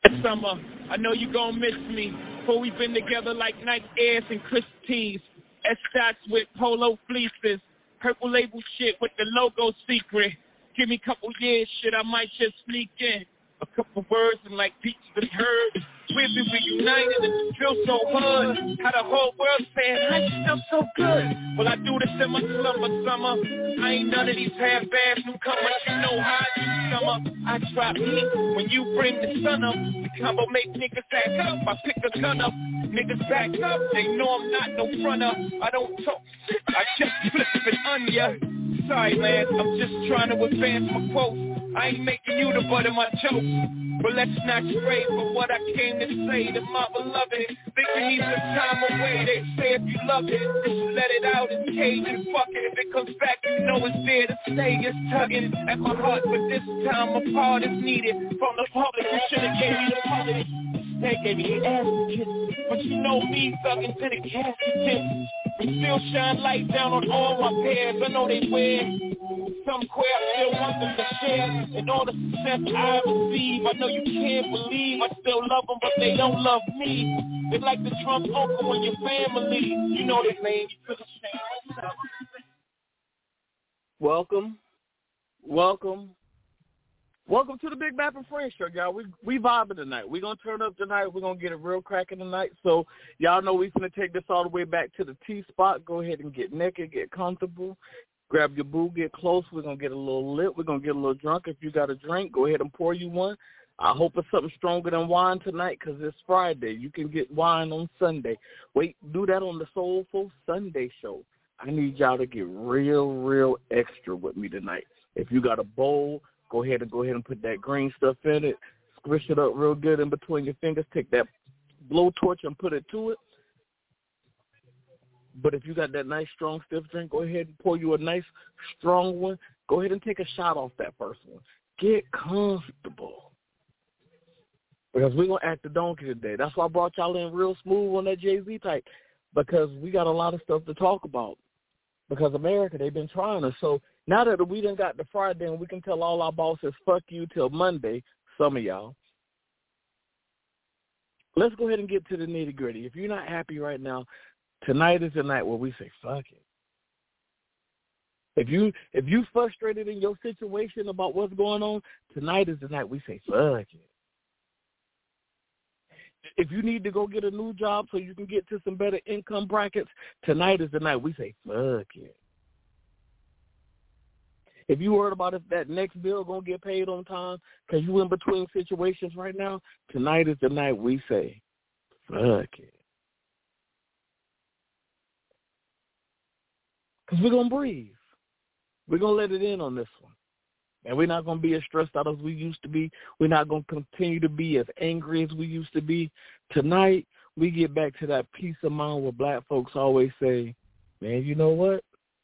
Summer, I know you gon' miss me. For we've been together like Nike Airs and Chris T's. S-Dots with polo fleeces. Purple label shit with the logo secret. Give me a couple years, shit, I might just sneak in. A couple words and like beats that heard. We'll be reunited and it feels so good. How the whole world saying, how you still so good? Well, I do this in my summer. I ain't none of these half-ass newcomers. You know how I do summer. I drop heat when you bring the sun up. The combo make niggas back up. I pick a gun up. Niggas back up. They know I'm not no fronter. I don't talk shit. I just flip it on ya. Sorry, Lance. I'm just trying to advance my quotes. I ain't making you the butt of my jokes. But let's not stray from what I came to say to my beloved. Think you need some time away. They say if you love it, just let it out in cage and fuck it. If it comes back, you know it's there to stay. It's tugging at my heart, but this time a part is needed from the public. You should've gave me the public. They gave me the ass to kiss. But you know me, thugging to the casket. We still shine light down on all my pairs. I know they wear some queer, I still want them to share. And all the success I receive, I know you can't believe I still love them, but they don't love me. They like the Trump uncle in your family. You know they made you to the shame. Welcome to the Big Bap and Friends Show, y'all. We vibing tonight. We're going to turn up tonight. We're going to get it real cracking tonight. So y'all know we're going to take this all the way back to the T-spot. Go ahead and get naked, get comfortable. Grab your boo, get close. We're going to get a little lit. We're going to get a little drunk. If you got a drink, go ahead and pour you one. I hope it's something stronger than wine tonight because it's Friday. You can get wine on Sunday. Wait, do that on the Soulful Sunday show. I need y'all to get real extra with me tonight. If you got a bowl, go ahead and put that green stuff in it. Squish it up real good in between your fingers. Take that blowtorch and put it to it. But if you got that nice, strong, stiff drink, go ahead and pour you a nice, strong one. Go ahead and take a shot off that first one. Get comfortable. Because we're going to act the donkey today. That's why I brought y'all in real smooth on that Jay-Z type. Because we got a lot of stuff to talk about. Because America, they've been trying us. So now that we done got the Friday and we can tell all our bosses, fuck you till Monday, some of y'all, let's go ahead and get to the nitty-gritty. If you're not happy right now, tonight is the night where we say, fuck it. If you frustrated in your situation about what's going on, tonight is the night we say, fuck it. If you need to go get a new job so you can get to some better income brackets, tonight is the night we say, fuck it. If you worried about if that next bill going to get paid on time because you in between situations right now, tonight is the night we say, fuck it. Because we're going to breathe. We're going to let it in on this one. And we're not going to be as stressed out as we used to be. We're not going to continue to be as angry as we used to be. Tonight, we get back to that peace of mind where black folks always say, man, you know what?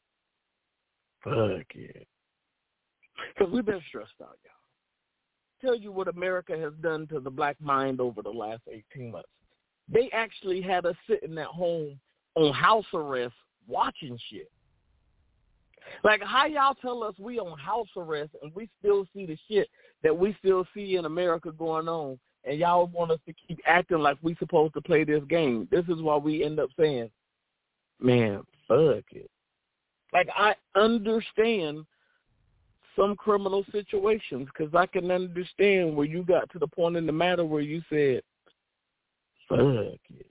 Fuck it. Because we've been stressed out, y'all. Tell you what America has done to the black mind over the last 18 months. They actually had us sitting at home on house arrest watching shit. Like, how y'all tell us we on house arrest and we still see the shit that we still see in America going on, and y'all want us to keep acting like we supposed to play this game? This is why we end up saying, man, fuck it. Like, I understand some criminal situations because I can understand where you got to the point in the matter where you said, fuck it.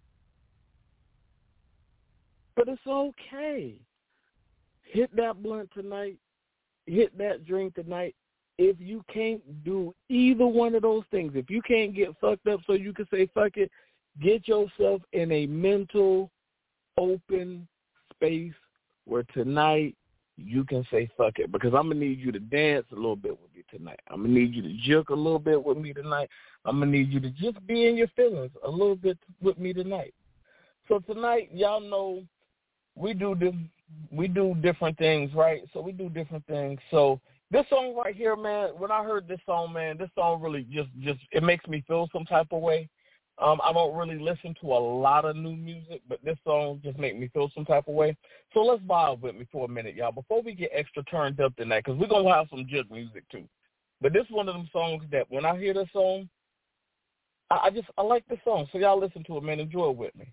But it's okay. Hit that blunt tonight. Hit that drink tonight. If you can't do either one of those things, if you can't get fucked up so you can say fuck it, get yourself in a mental, open space where tonight you can say fuck it. Because I'm going to need you to dance a little bit with me tonight. I'm going to need you to jerk a little bit with me tonight. I'm going to need you to just be in your feelings a little bit with me tonight. So tonight, y'all know we do different things, right? So we do different things. So this song right here, man, when I heard this song, man, this song really just it makes me feel some type of way. I don't really listen to a lot of new music, but this song just make me feel some type of way. So let's vibe with me for a minute, y'all, before we get extra turned up tonight, because we're going to have some good music too. But this is one of them songs that when I hear this song, I like the song, so y'all listen to it, man. Enjoy it with me.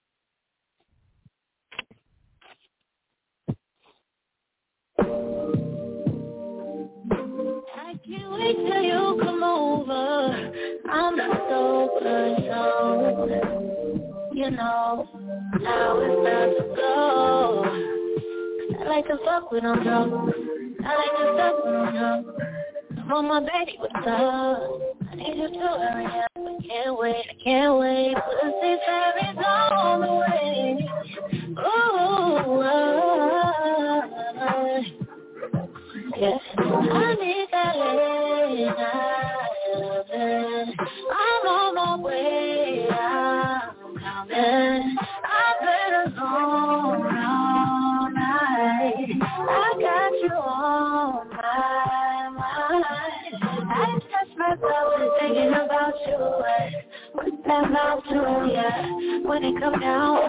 I can't wait till you come over. I'm so you know, now it's time to go. I like to fuck when I'm drunk. I like to fuck when I'm drunk. Come on, my baby, what's up? I need you to hurry up. I can't wait. Pussy fairies on the way. Ooh, yeah. I need that late night. I'm on my way. I'm coming. I've been alone all night. I got you on my mind. I touch myself and thinking about you. What that mouth to, yeah. When it come down,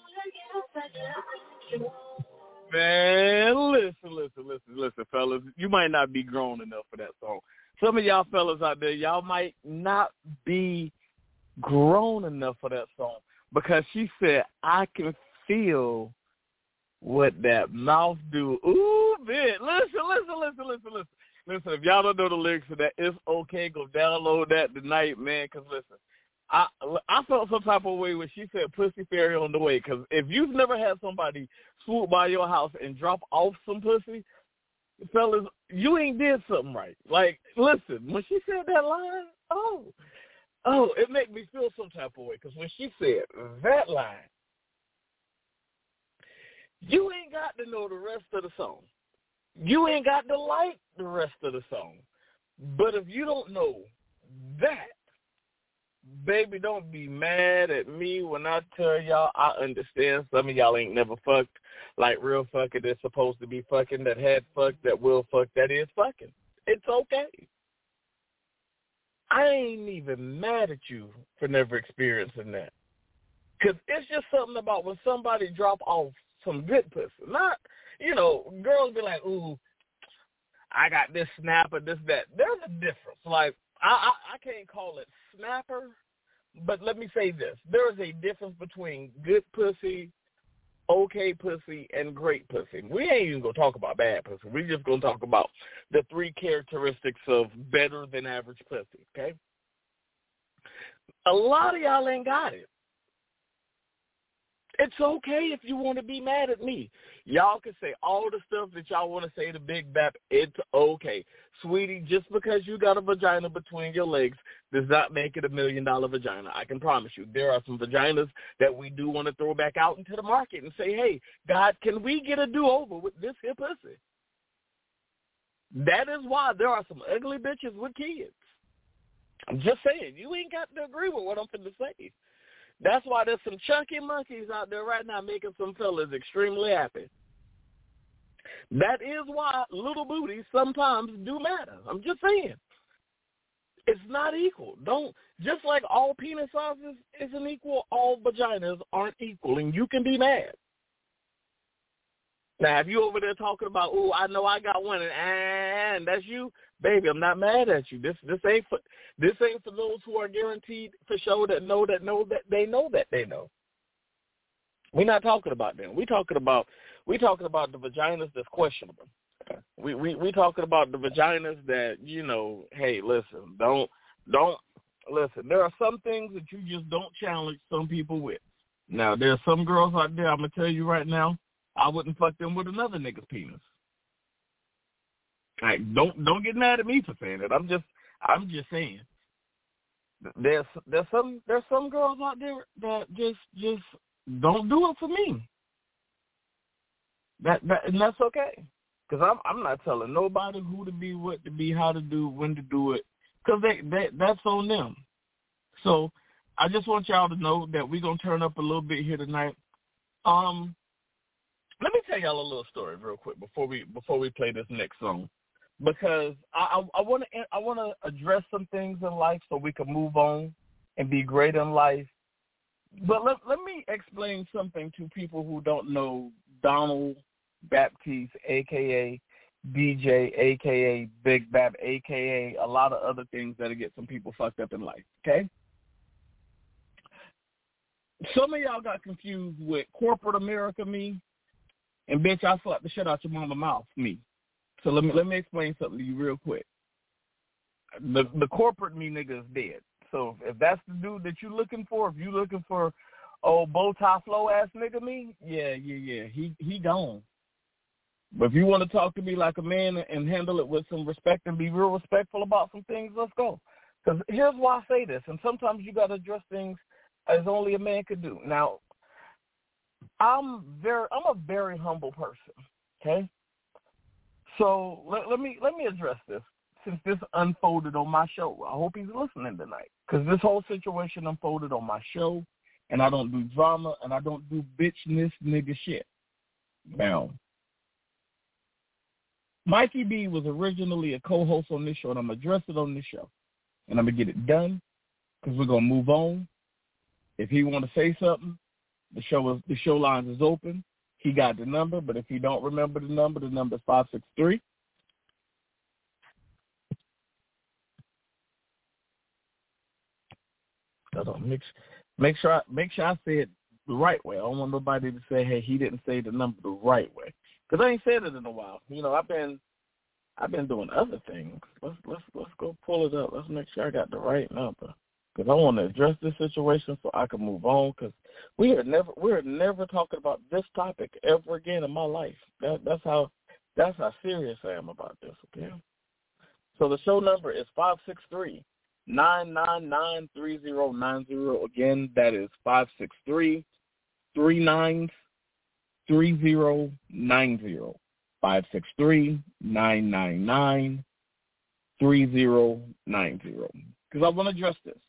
Man, listen, fellas. You might not be grown enough for that song. Some of y'all fellas out there, y'all might not be grown enough for that song because she said, I can feel what that mouth do. Ooh, man. Listen. Listen, if y'all don't know the lyrics to that, it's okay. Go download that tonight, man, because listen, I felt some type of way when she said pussy fairy on the way, because if you've never had somebody swoop by your house and drop off some pussy, fellas, you ain't did something right. Like, listen, when she said that line, it made me feel some type of way, because when she said that line, you ain't got to know the rest of the song. You ain't got to like the rest of the song. But if you don't know that, baby, don't be mad at me when I tell y'all I understand some of y'all ain't never fucked like real fucking that's supposed to be fucking, that had fucked, that will fuck, that is fucking. It's okay. I ain't even mad at you for never experiencing that. Because it's just something about when somebody drop off some good pussy. Not, girls be like, ooh, I got this snapper, this, that. There's a difference. Like, I can't call it snapper, but let me say this. There is a difference between good pussy, okay pussy, and great pussy. We ain't even going to talk about bad pussy. We're just going to talk about the three characteristics of better than average pussy, okay? A lot of y'all ain't got it. It's okay if you want to be mad at me. Y'all can say all the stuff that y'all want to say to Big Bap. It's okay. Sweetie, just because you got a vagina between your legs does not make it $1 million vagina. I can promise you. There are some vaginas that we do want to throw back out into the market and say, hey, God, can we get a do-over with this here pussy? That is why there are some ugly bitches with kids. I'm just saying. You ain't got to agree with what I'm finna say. That's why there's some chunky monkeys out there right now making some fellas extremely happy. That is why little booties sometimes do matter. I'm just saying. It's not equal. Just like all penis sizes isn't equal, all vaginas aren't equal, and you can be mad. Now, if you over there talking about, ooh, I know I got one, and that's you, baby, I'm not mad at you. This ain't for those who are guaranteed for sure that they know. We're not talking about them. We talking about the vaginas that's questionable. We talking about the vaginas that, hey, listen, don't listen. There are some things that you just don't challenge some people with. Now, there are some girls out there, I'm gonna tell you right now, I wouldn't fuck them with another nigga's penis. Like, don't get mad at me for saying it. I'm just saying. There's some girls out there that just don't do it for me. And that's okay. Because I'm not telling nobody who to be, what to be, how to do, when to do it. Because that's on them. So I just want y'all to know that we're gonna turn up a little bit here tonight. Let me tell y'all a little story real quick before we play this next song, because I want to address some things in life so we can move on and be great in life. But let me explain something to people who don't know Donald Baptiste, a.k.a. DJ, a.k.a. Big Bap, a.k.a. a lot of other things that'll get some people fucked up in life, okay? Some of y'all got confused with corporate America me and bitch, I slapped the shit out your mama mouth me. So let me explain something to you real quick. The corporate me nigga is dead. So if that's the dude that you looking for, if you looking for bow tie flow ass nigga me, yeah, he gone. But if you want to talk to me like a man and handle it with some respect and be real respectful about some things, let's go. Because here's why I say this, and sometimes you got to address things as only a man could do. Now, I'm a very humble person, okay? So let me address this since this unfolded on my show. I hope he's listening tonight because this whole situation unfolded on my show, and I don't do drama, and I don't do bitchness nigga shit. Now, Mikey B was originally a co-host on this show, and I'm going to address it on this show. And I'm going to get it done because we're going to move on. If he want to say something, the show lines is open. He got the number, but if he don't remember the number is 563. Make sure I say it the right way. I don't want nobody to say, hey, he didn't say the number the right way. Because I ain't said it in a while. You know, I've been doing other things. Let's go pull it up. Let's make sure I got the right number. Because I want to address this situation so I can move on. Because we're never talking about this topic ever again in my life. That's how serious I am about this. Okay. So the show number is 563-999-3090. Again, that is 563-393090. 563-999-3090. Because I want to address this.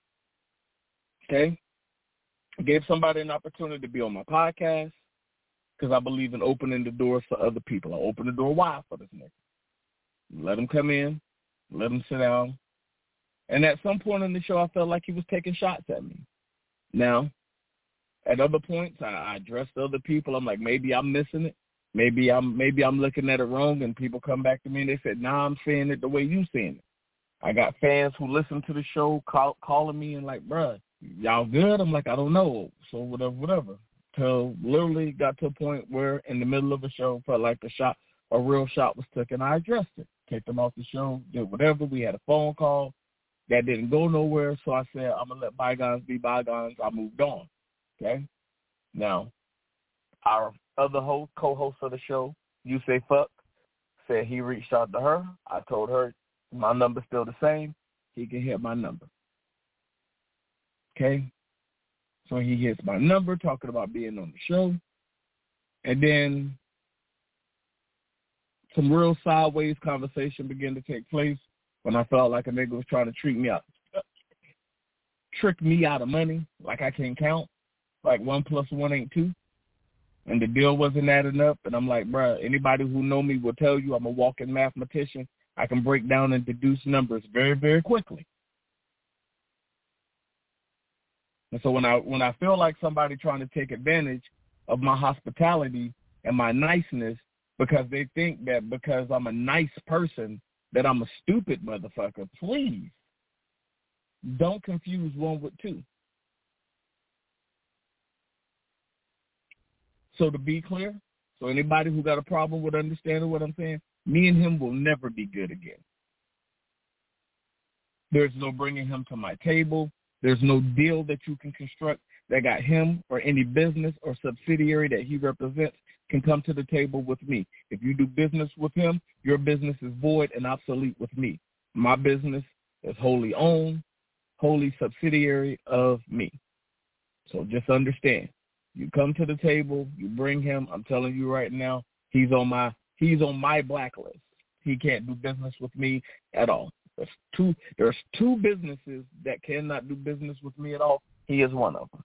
Okay? I gave somebody an opportunity to be on my podcast because I believe in opening the doors for other people. I opened the door wide for this nigga. Let him come in. Let him sit down. And at some point in the show, I felt like he was taking shots at me. Now, at other points, I addressed other people. I'm like, maybe I'm missing it. Maybe I'm looking at it wrong, and people come back to me and they said, nah, I'm seeing it the way you seeing it. I got fans who listen to the show calling me and like, bruh, y'all good? I'm like, I don't know. So whatever. Till literally got to a point where in the middle of a show felt like a real shot was taken. I addressed it. Kicked them off the show, did whatever. We had a phone call. That didn't go nowhere, so I said, I'm going to let bygones be bygones. I moved on, okay? Now, our other co-host of the show, You Say Fuck, said he reached out to her. I told her my number's still the same. He can hit my number, okay? So he hits my number, talking about being on the show. And then some real sideways conversation began to take place. When I felt like a nigga was trying to trick me out of money, like I can't count, like 1 + 1 ain't 2, and the deal wasn't adding up. And I'm like, bruh, anybody who know me will tell you I'm a walking mathematician. I can break down and deduce numbers very, very quickly. And so when I feel like somebody trying to take advantage of my hospitality and my niceness because they think that because I'm a nice person that I'm a stupid motherfucker, please don't confuse 1 with 2. So to be clear, so anybody who got a problem with understanding what I'm saying, me and him will never be good again. There's no bringing him to my table. There's no deal that you can construct that got him or any business or subsidiary that he represents can come to the table with me. If you do business with him, your business is void and obsolete with me. My business is wholly owned, wholly subsidiary of me. So just understand. You come to the table, you bring him. I'm telling you right now, he's on my blacklist. He can't do business with me at all. There's two businesses that cannot do business with me at all. He is one of them.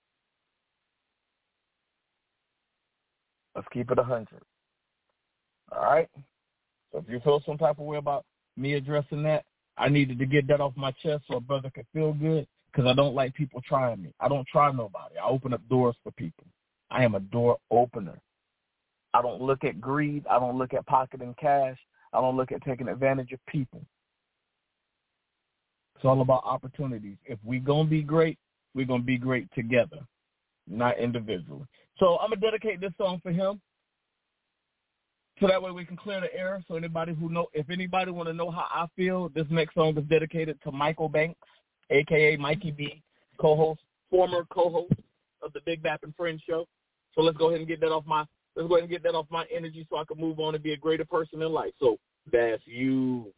Let's keep it 100. All right? So if you feel some type of way about me addressing that, I needed to get that off my chest so a brother could feel good because I don't like people trying me. I don't try nobody. I open up doors for people. I am a door opener. I don't look at greed. I don't look at pocketing cash. I don't look at taking advantage of people. It's all about opportunities. If we're going to be great, we're going to be great together. not individually. So I'm going to dedicate this song for him. So that way we can clear the air. So if anybody want to know how I feel, this next song is dedicated to Michael Banks, a.k.a. Mikey B, former co-host of the Big Bap and Friends show. So let's go ahead and get that off my energy so I can move on and be a greater person in life. So that's you.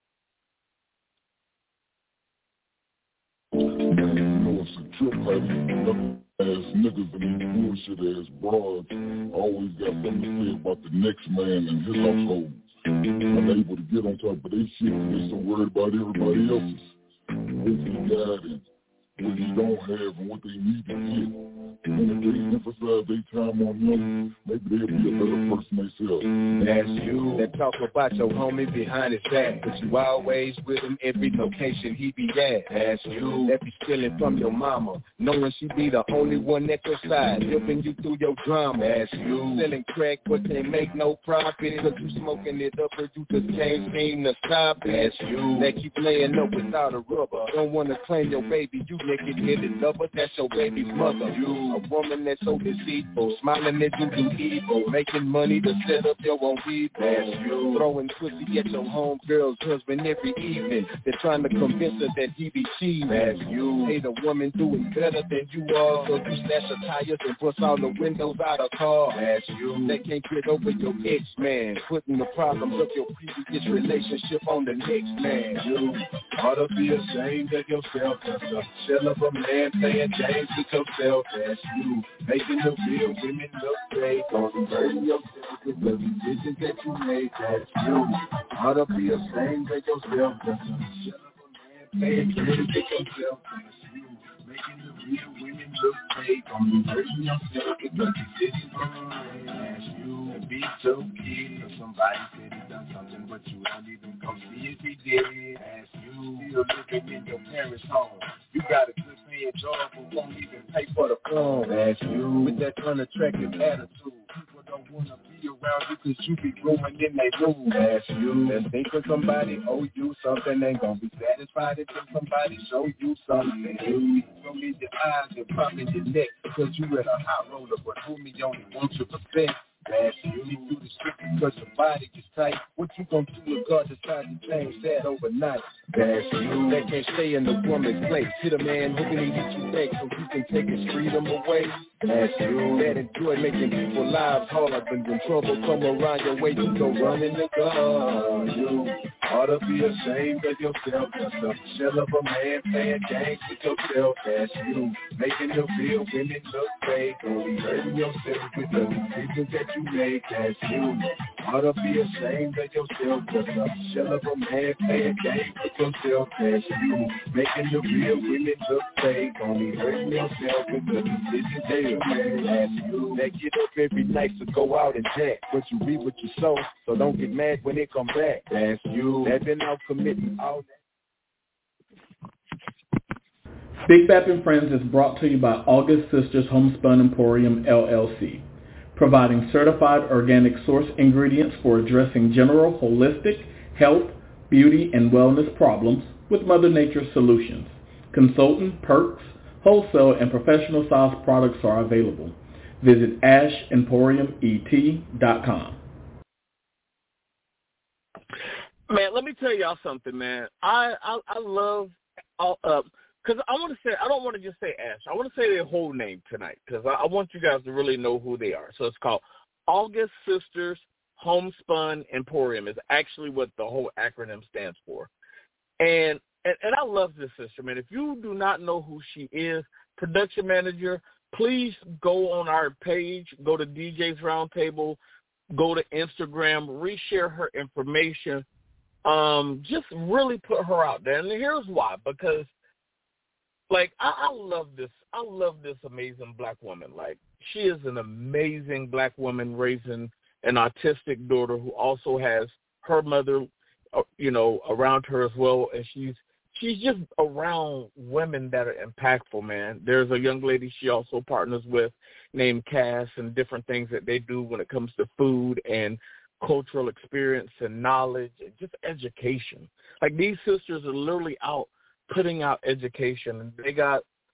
It's a trip like ass niggas and these bullshit ass broads always got something to say about the next man and his household. Unable to get on top of their shit and they so worried about everybody else's. Hopefully God and what they don't have and what they need to get. And if they emphasize their time on him, maybe they'll be a better person themselves. That's you that talk about your homie behind his back, but you always with him every location he be at. That's you that be stealing from your mama, knowing she be the only one at your side, helping you through your drama. That's you selling crack but can't make no profit, cause you smoking it up but you just can't seem to stop it. That's you that keep laying up without a rubber, don't wanna claim your baby, you naked-headed lover, that's your baby's mother. You a woman that's so deceitful, smiling at you do evil, making money to set up your own people. That's you throwing pussy at your homegirl's husband every evening. They're trying to convince her that he be cheating. That's you hate a woman doing better than you are, so you snatch her tires and bust all the windows out of car. That's you they can't get over your ex-man, putting the problems of your previous relationship on the next man. You ought to be ashamed of yourself, that's a shell of a man playing games with yourself. That's you making the real women look fake, on burden yourself with the decisions that you made. That's you ought to be ashamed of yourself, that's a shell of a man playing games with yourself. That's you making the real women look fake, on burden yourself with the decisions that you made. That's you be so kid, or somebody said he done something but you don't even go see if he did. That's you still living in your parents' home, you got a good paying job but won't even pay for the phone. That's you with that unattractive attitude, people don't want to be around you cause you be ruining their mood. That's you that think when somebody owe you something ain't gonna be satisfied until somebody show you something. You throw in your eyes and pop in your neck because you at a hot roller but homie only wants your percent. That's you do the shit because your body gets tight. What you gonna do if God decides to change that overnight? That's you that can't stay in the woman's place. Hit a man hoping he hits you back so you can take his freedom away. That's you that enjoy making people's lives hard, but when trouble come around your way, you go running the gun. You ought to be ashamed of yourself. That's a shell of a man playing games with yourself. That's you making the real women look fake, only hurting yourself with the decisions that you make. That's you ought to be ashamed of yourself. That's a shell of a man playing games with yourself. That's you making the real women look fake, only hurting yourself with the decisions that you make. That's you that get up every night to go out and jack, but you reap what you sow, so don't get mad when it come back. That's you that been out committing all that. Big Bap and Friends is brought to you by August Sisters Homespun Emporium, LLC, providing certified organic source ingredients for addressing general holistic health, beauty, and wellness problems with Mother Nature solutions. Consultant, perks, wholesale, and professional size products are available. Visit ashemporiumet.com. Man, let me tell y'all something, man. I love because I want to say, I don't want to just say Ash. I want to say their whole name tonight because I want you guys to really know who they are. So it's called August Sisters Homespun Emporium is actually what the whole acronym stands for. And I love this sister, man. If you do not know who she is, production manager, please go on our page, go to DJ's Roundtable, go to Instagram, reshare her information. Just really put her out there. And here's why, because like I love this amazing black woman. Like she is an amazing black woman raising an autistic daughter who also has her mother, around her as well. And she's just around women that are impactful, man. There's a young lady she also partners with named Cass and different things that they do when it comes to food and cultural experience and knowledge and just education. Like these sisters are literally out putting out education. And they got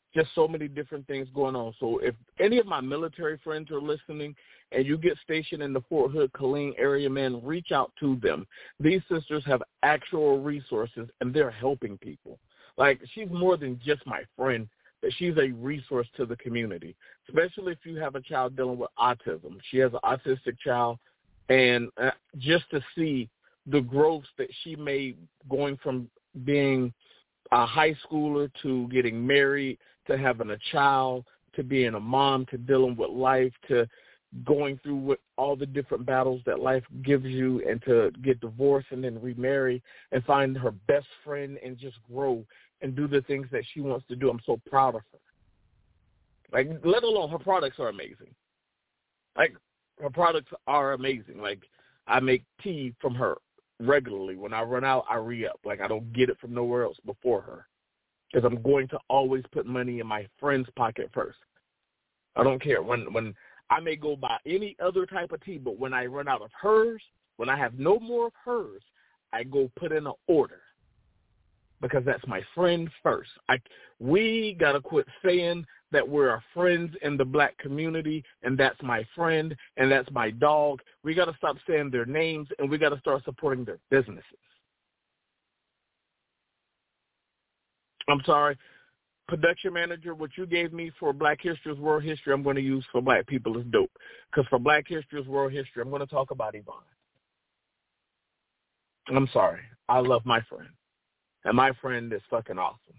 just so many different things going on. So if any of my military friends are listening and you get stationed in the Fort Hood, Killeen area, man, reach out to them. These sisters have actual resources, and they're helping people. Like, she's more than just my friend, but she's a resource to the community, especially if you have a child dealing with autism. She has an autistic child, and just to see the growth that she made going from being a high schooler to getting married to having a child to being a mom to dealing with life to going through with all the different battles that life gives you and to get divorced and then remarry and find her best friend and just grow and do the things that she wants to do. I'm so proud of her. Like, let alone her products are amazing. Like, her products are amazing. Like, I make tea from her regularly. When I run out, I re-up. Like, I don't get it from nowhere else before her because I'm going to always put money in my friend's pocket first. I don't care. When I may go buy any other type of tea, but when I run out of hers, when I have no more of hers, I go put in an order because that's my friend first. We got to quit saying that we're our friends in the black community, and that's my friend, and that's my dog. We got to stop saying their names, and we got to start supporting their businesses. I'm sorry, production manager, what you gave me for Black History is World History, I'm going to use for black people is dope. Because for Black History is World History, I'm going to talk about Yvonne. I'm sorry. I love my friend. And my friend is fucking awesome.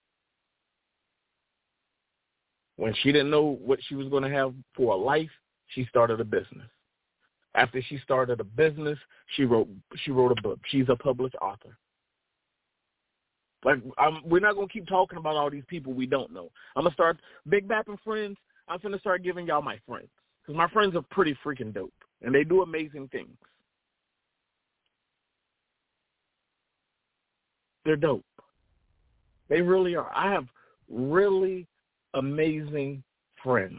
When she didn't know what she was going to have for a life, she started a business. After she started a business, she wrote a book. She's a published author. Like, we're not going to keep talking about all these people we don't know. I'm going to start, Big Bappin' Friends, I'm going to start giving y'all my friends. Because my friends are pretty freaking dope. And they do amazing things. They're dope. They really are. I have really amazing friends.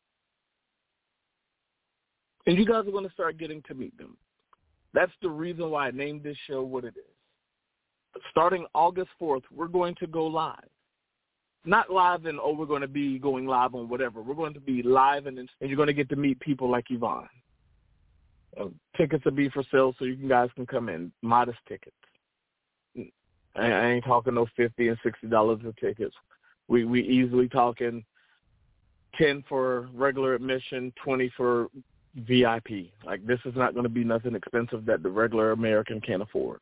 And you guys are going to start getting to meet them. That's the reason why I named this show what it is. Starting August 4th, we're going to go live. Not live and, we're going to be going live on whatever. We're going to be live and you're going to get to meet people like Yvonne. Tickets will be for sale so you guys can come in. Modest tickets. I ain't talking no $50 and $60 of tickets. We easily talking 10 for regular admission, 20 for VIP. Like, this is not going to be nothing expensive that the regular American can't afford.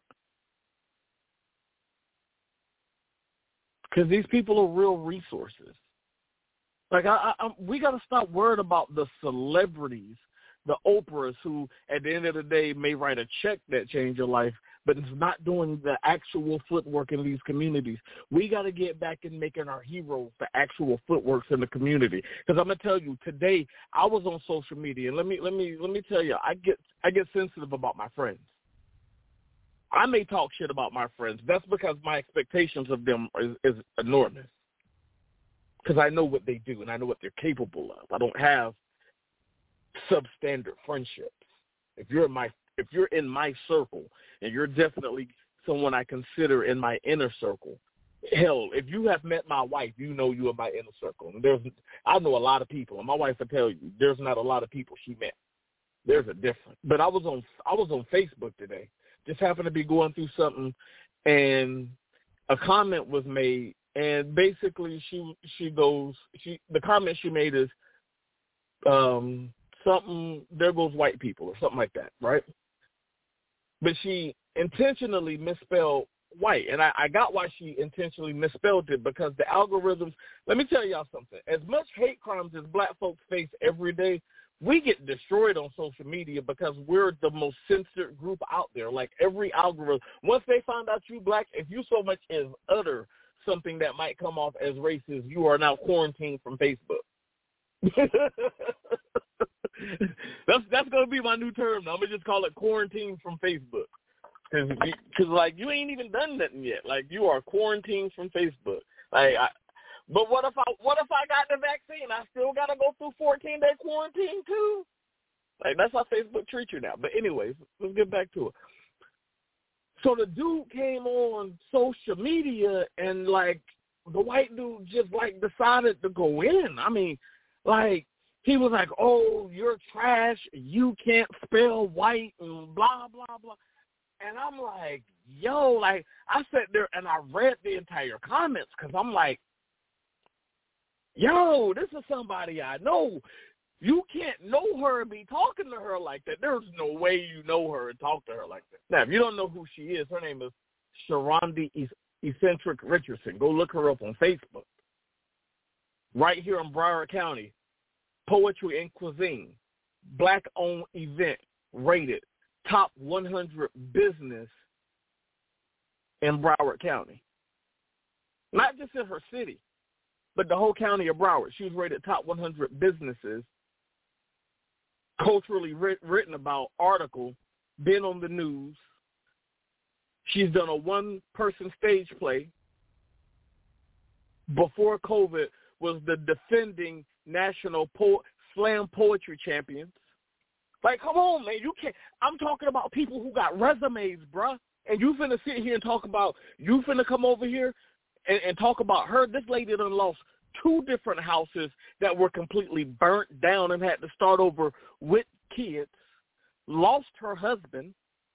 Because these people are real resources. Like, we got to stop worrying about the celebrities, the Oprahs, who at the end of the day may write a check that change your life, but it's not doing the actual footwork in these communities. We got to get back and making our heroes the actual footworks in the community. Because I'm gonna tell you, today I was on social media, and let me tell you, I get sensitive about my friends. I may talk shit about my friends. That's because my expectations of them is enormous. Because I know what they do and I know what they're capable of. I don't have substandard friendships. If you're in my circle, and you're definitely someone I consider in my inner circle. Hell, if you have met my wife, you know you are my inner circle. And I know a lot of people, and my wife will tell you, there's not a lot of people she met. There's a difference. But I was on Facebook today. Just happened to be going through something, and a comment was made, and basically the comment she made is something, there goes white people or something like that, right? But she intentionally misspelled white, and I got why she intentionally misspelled it, because the algorithms, let me tell y'all something, as much hate crimes as black folks face every day, we get destroyed on social media because we're the most censored group out there. Like, every algorithm, once they find out you black, if you so much as utter something that might come off as racist, you are now quarantined from Facebook. That's going to be my new term. I'm going to just call it quarantine from Facebook. Because, like, you ain't even done nothing yet. Like, you are quarantined from Facebook. Like, but what if I got the vaccine? I still got to go through 14-day quarantine, too? Like, that's how Facebook treats you now. But anyways, let's get back to it. So the dude came on social media and, like, the white dude just, like, decided to go in. I mean, like, he was like, oh, you're trash, you can't spell white, and blah, blah, blah. And I'm like, yo, like, I sat there and I read the entire comments because I'm like, yo, this is somebody I know. You can't know her and be talking to her like that. There's no way you know her and talk to her like that. Now, if you don't know who she is, her name is Sharonda Eccentric Richardson. Go look her up on Facebook. Right here in Broward County, Poetry and Cuisine, Black-owned event, rated top 100 business in Broward County. Not just in her city, but the whole county of Broward. She was rated top 100 businesses, culturally written about, article, been on the news. She's done a one-person stage play. Before COVID, was the defending national slam poetry champions. Like, come on, man. You can't. I'm talking about people who got resumes, bruh. And you finna sit here and talk about, you finna come over here and talk about her. This lady done lost 2 different houses that were completely burnt down and had to start over with kids, lost her husband,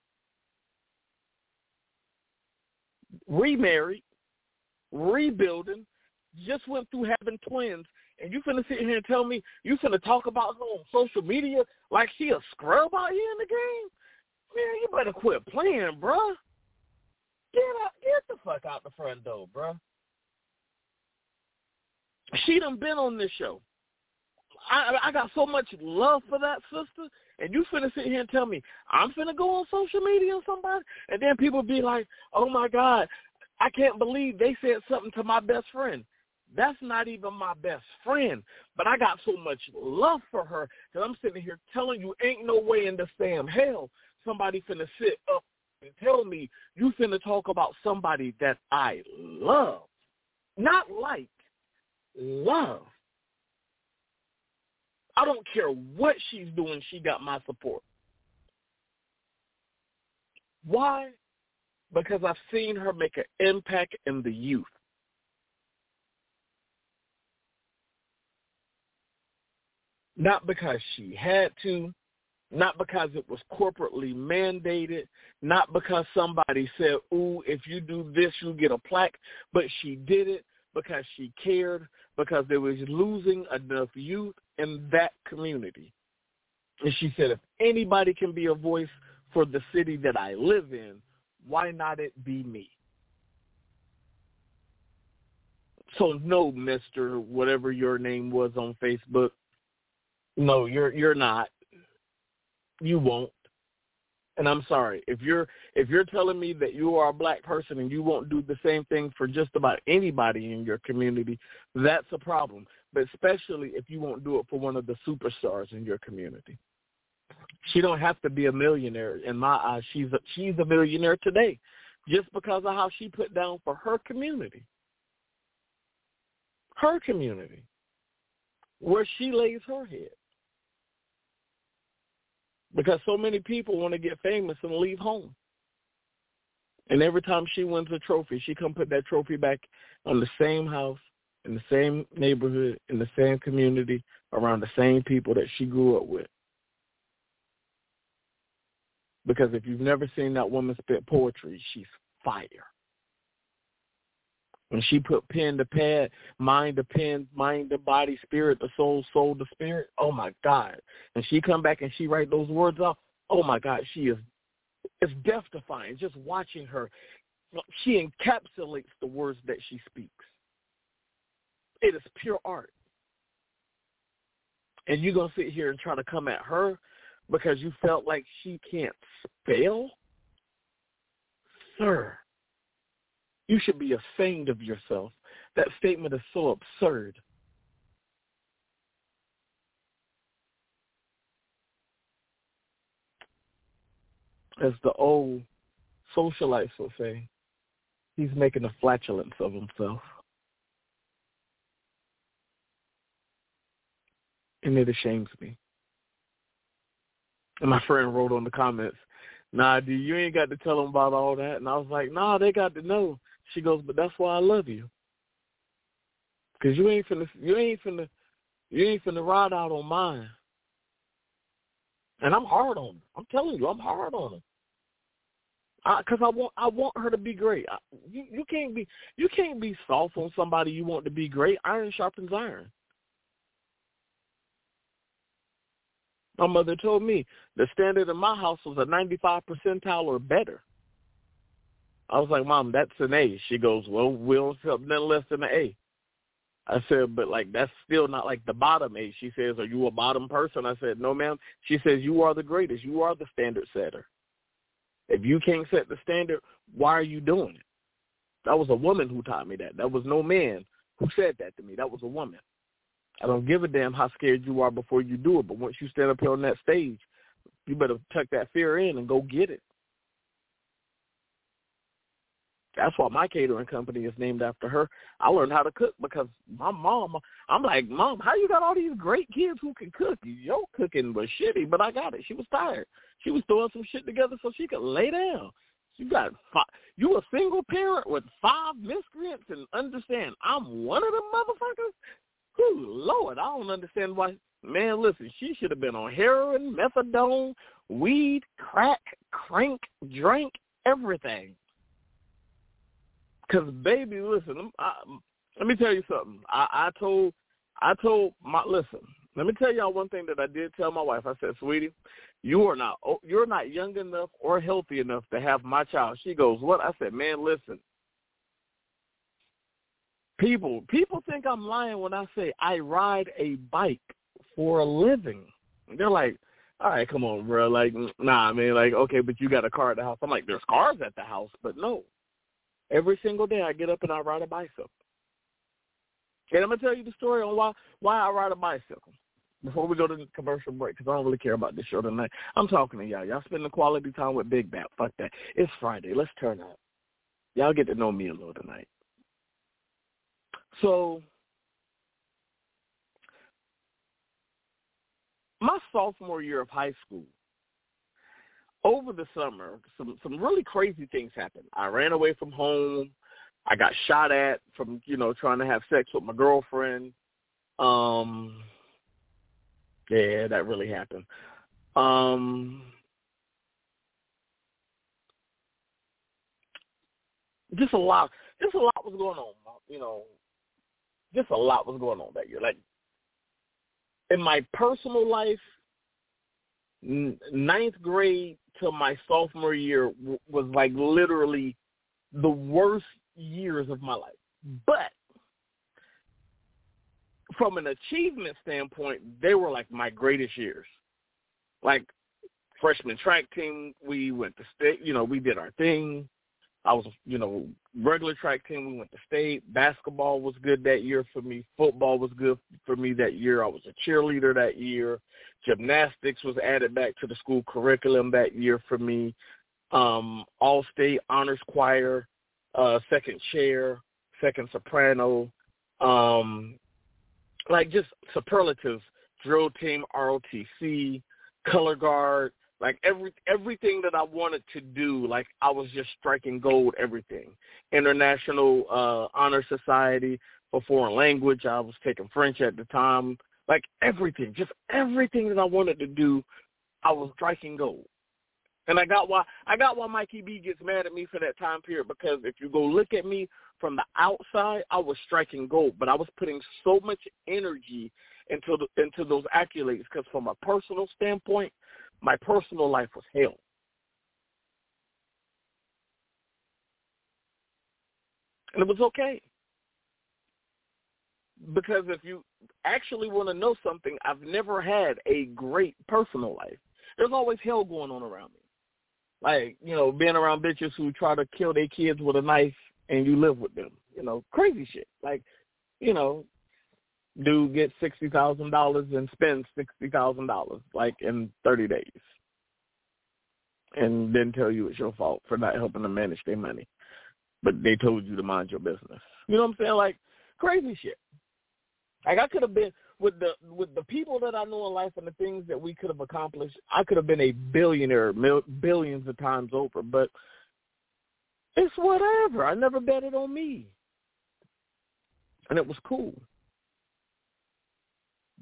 remarried, rebuilding, just went through having twins, and you finna sit here and tell me you finna talk about her on social media like she a scrub out here in the game? Man, you better quit playing, bruh. Get the fuck out the front door, bruh. She done been on this show. I got so much love for that sister, and you finna sit here and tell me I'm finna go on social media or somebody, and then people be like, oh, my God, I can't believe they said something to my best friend. That's not even my best friend, but I got so much love for her that I'm sitting here telling you ain't no way in this damn hell somebody finna sit up and tell me you finna talk about somebody that I love. Not like, love. I don't care what she's doing, she got my support. Why? Because I've seen her make an impact in the youth. Not because she had to, not because it was corporately mandated, not because somebody said, ooh, if you do this, you get a plaque, but she did it because she cared, because they was losing enough youth in that community. And she said, if anybody can be a voice for the city that I live in, why not it be me? So no, Mr. whatever your name was on Facebook, no, you're not. You won't. And I'm sorry. If you're telling me that you are a black person and you won't do the same thing for just about anybody in your community, that's a problem. But especially if you won't do it for one of the superstars in your community. She don't have to be a millionaire. In my eyes, she's a millionaire today just because of how she put down for her community. Her community. Where she lays her head. Because so many people want to get famous and leave home. And every time she wins a trophy, she come put that trophy back on the same house, in the same neighborhood, in the same community, around the same people that she grew up with. Because if you've never seen that woman spit poetry, she's fire. When she put pen to pad, mind to pen, mind to body, spirit to soul, soul to spirit, oh, my God. And she come back and she write those words off, oh, my God, it's death-defying. Just watching her, she encapsulates the words that she speaks. It is pure art. And you're going to sit here and try to come at her because you felt like she can't spell? Sir. You should be ashamed of yourself. That statement is so absurd. As the old socialites will say, he's making a flatulence of himself. And it ashames me. And my friend wrote on the comments, nah, dude, you ain't got to tell them about all that. And I was like, nah, they got to know. She goes, but that's why I love you. Because you ain't finna ride out on mine. And I'm hard on her. I'm telling you, I'm hard on her. Because I want her to be great. You can't be soft on somebody you want to be great. Iron sharpens iron. My mother told me the standard in my house was a 95 percentile or better. I was like, Mom, that's an A. She goes, well, we don't accept nothing less than an A. I said, but like that's still not like the bottom A. She says, are you a bottom person? I said, no, ma'am. She says, you are the greatest. You are the standard setter. If you can't set the standard, why are you doing it? That was a woman who taught me that. That was no man who said that to me. That was a woman. I don't give a damn how scared you are before you do it, but once you stand up here on that stage, you better tuck that fear in and go get it. That's why my catering company is named after her. I learned how to cook because my mom, I'm like, Mom, how you got all these great kids who can cook? Your cooking was shitty, but I got it. She was tired. She was throwing some shit together so she could lay down. You a single parent with 5 miscreants and understand I'm one of them motherfuckers? Ooh, Lord, I don't understand why. Man, listen, she should have been on heroin, methadone, weed, crack, crank, drink, everything. Because, baby, listen, let me tell you something. Listen, let me tell y'all one thing that I did tell my wife. I said, sweetie, you're not young enough or healthy enough to have my child. She goes, what? I said, man, listen. People think I'm lying when I say I ride a bike for a living. They're like, all right, come on, bro. Like, nah, man. Like, okay, but you got a car at the house. I'm like, there's cars at the house, but no. Every single day I get up and I ride a bicycle. And I'm going to tell you the story on why I ride a bicycle before we go to the commercial break, because I don't really care about this show tonight. I'm talking to y'all. Y'all spending quality time with Big Bap. Fuck that. It's Friday. Let's turn up. Y'all get to know me a little tonight. So, my sophomore year of high school, over the summer, some really crazy things happened. I ran away from home. I got shot at from, trying to have sex with my girlfriend. Yeah, that really happened. Just a lot was going on, just a lot was going on that year. Like, in my personal life, 9th grade to my sophomore year was like literally the worst years of my life. But from an achievement standpoint, they were like my greatest years. Like, freshman track team, we went to state, we did our thing. I was, regular track team, we went to state. Basketball was good that year for me. Football was good for me that year. I was a cheerleader that year. Gymnastics was added back to the school curriculum that year for me. All-state honors choir, second chair, second soprano, like just superlatives, drill team, ROTC, color guard. Like everything that I wanted to do, like I was just striking gold, everything. International Honor Society for Foreign Language. I was taking French at the time. Like everything, just everything that I wanted to do, I was striking gold. And I got why Mikey B gets mad at me for that time period, because if you go look at me from the outside, I was striking gold, but I was putting so much energy into those accolades, because from a personal standpoint, my personal life was hell. And it was okay. Because if you actually want to know something, I've never had a great personal life. There's always hell going on around me. Like, being around bitches who try to kill their kids with a knife and you live with them. Crazy shit. Like, dude gets $60,000 and spends $60,000, like, in 30 days. And then tell you it's your fault for not helping them manage their money. But they told you to mind your business. You know what I'm saying? Like, crazy shit. Like, I could have been, with the people that I know in life and the things that we could have accomplished, I could have been a billionaire billions of times over. But it's whatever. I never bet it on me. And it was cool.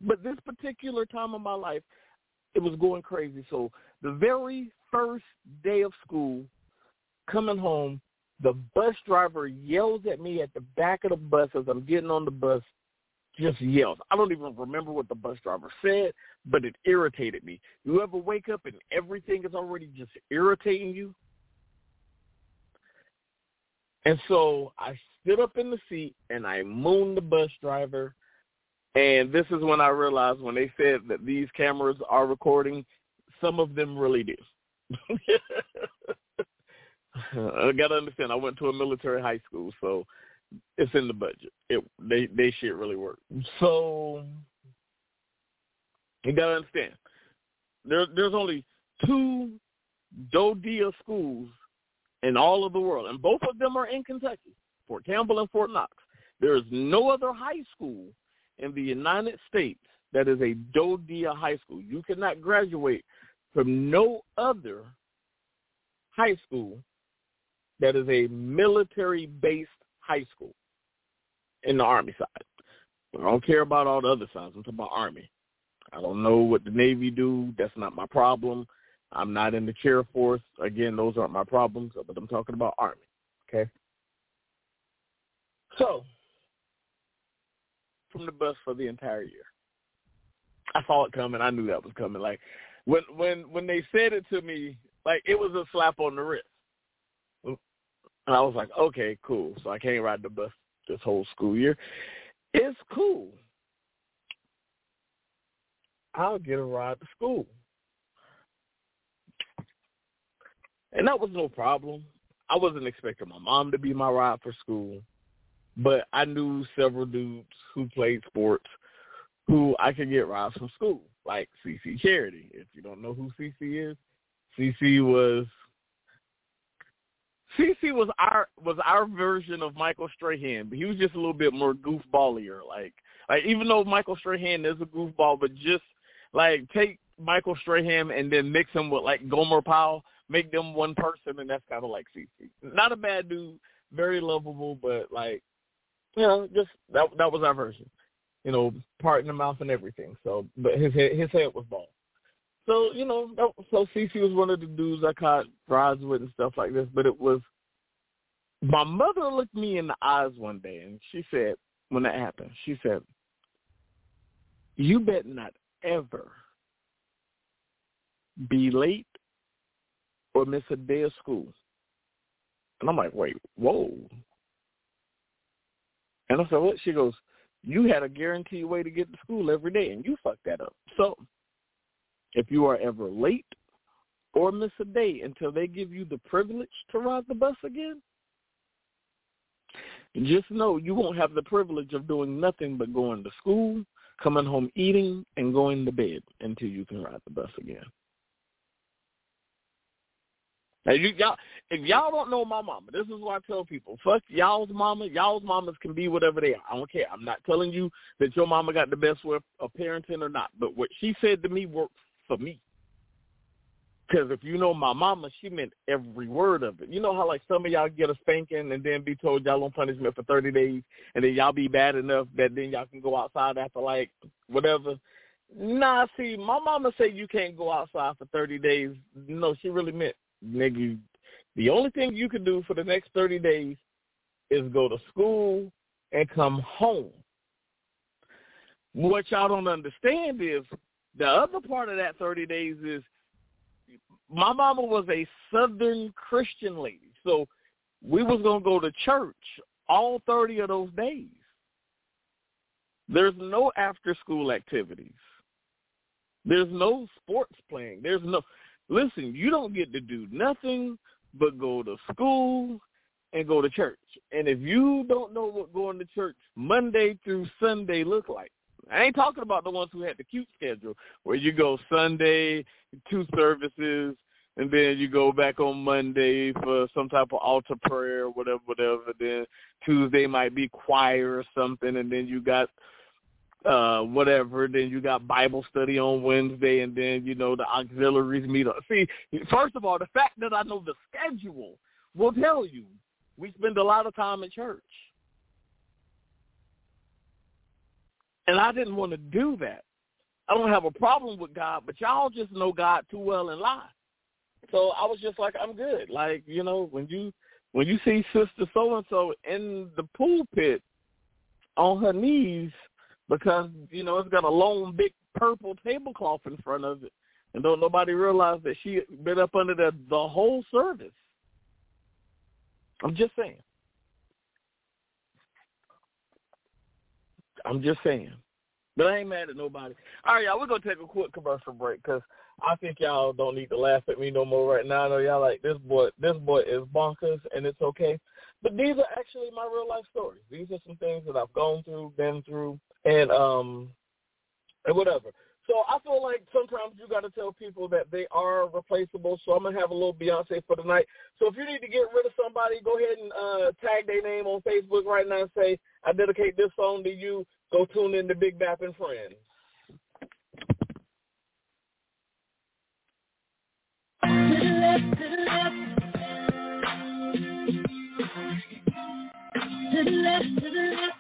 But this particular time of my life, it was going crazy. So the very first day of school, coming home, the bus driver yells at me at the back of the bus as I'm getting on the bus, just yells. I don't even remember what the bus driver said, but it irritated me. You ever wake up and everything is already just irritating you? And so I stood up in the seat and I mooned the bus driver. And this is when I realized when they said that these cameras are recording, some of them really do. I got to understand, I went to a military high school, so it's in the budget. They shit really work. So you got to understand, there's only 2 DoDEA schools in all of the world, and both of them are in Kentucky, Fort Campbell and Fort Knox. There is no other high school in the United States that is a DoDEA high school. You cannot graduate from no other high school that is a military-based high school in the Army side. I don't care about all the other sides. I'm talking about Army. I don't know what the Navy do. That's not my problem. I'm not in the Air Force. Again, those aren't my problems, but I'm talking about Army, okay? So, from the bus for the entire year. I saw it coming. I knew that was coming. Like, when they said it to me, like, it was a slap on the wrist. And I was like, okay, cool. So I can't ride the bus this whole school year. It's cool. I'll get a ride to school. And that was no problem. I wasn't expecting my mom to be my ride for school, but I knew several dudes who played sports who I could get rides from school, like CC Charity. If you don't know who CC is, CC was our version of Michael Strahan, but he was just a little bit more goofballier. Like even though Michael Strahan is a goofball, but just like take Michael Strahan and then mix him with like Gomer Pyle, make them one person, and that's kind of like CC. Not a bad dude, very lovable, but like, you know, just that was our version. You know, part in the mouth and everything. So, but his head was bald. So, you know, so CC was one of the dudes I caught rides with and stuff like this. But it was, my mother looked me in the eyes one day, and she said, when that happened, she said, "You better not ever be late or miss a day of school." And I'm like, wait, whoa. And I said, what? She goes, "You had a guaranteed way to get to school every day, and you fucked that up. So if you are ever late or miss a day until they give you the privilege to ride the bus again, just know you won't have the privilege of doing nothing but going to school, coming home eating, and going to bed until you can ride the bus again." Now, if y'all don't know my mama, this is what I tell people. Fuck y'all's mama. Y'all's mamas can be whatever they are. I don't care. I'm not telling you that your mama got the best way of parenting or not. But what she said to me worked for me. Because if you know my mama, she meant every word of it. You know how like some of y'all get a spanking and then be told y'all on punishment for 30 days and then y'all be bad enough that then y'all can go outside after like whatever? Nah, see, my mama said you can't go outside for 30 days. No, she really meant, nigga, the only thing you can do for the next 30 days is go to school and come home. What y'all don't understand is the other part of that 30 days is my mama was a Southern Christian lady. So we was going to go to church all 30 of those days. There's no after-school activities. There's no sports playing. Listen, you don't get to do nothing but go to school and go to church. And if you don't know what going to church Monday through Sunday look like, I ain't talking about the ones who had the cute schedule where you go Sunday, 2 services, and then you go back on Monday for some type of altar prayer or whatever. Then Tuesday might be choir or something, and then you got whatever. Then you got Bible study on Wednesday, and then, you know, the auxiliaries meet up. See, first of all, the fact that I know the schedule will tell you we spend a lot of time at church. And I didn't want to do that. I don't have a problem with God, but y'all just know God too well and lie. So I was just like, I'm good. Like, you know, when you see Sister So-and-so in the pulpit on her knees because, you know, it's got a long, big purple tablecloth in front of it, and don't nobody realize that she been up under the whole service. I'm just saying. But I ain't mad at nobody. All right, y'all, we're going to take a quick commercial break because I think y'all don't need to laugh at me no more right now. I know y'all like, this boy is bonkers, and it's okay. But these are actually my real-life stories. These are some things that I've gone through, been through, and whatever. So I feel like sometimes you got to tell people that they are replaceable. So I'm going to have a little Beyonce for tonight. So if you need to get rid of somebody, go ahead and tag their name on Facebook right now and say, I dedicate this song to you. Go tune in to Big Bap and Friends. To the left, to the left. To the left, to the left.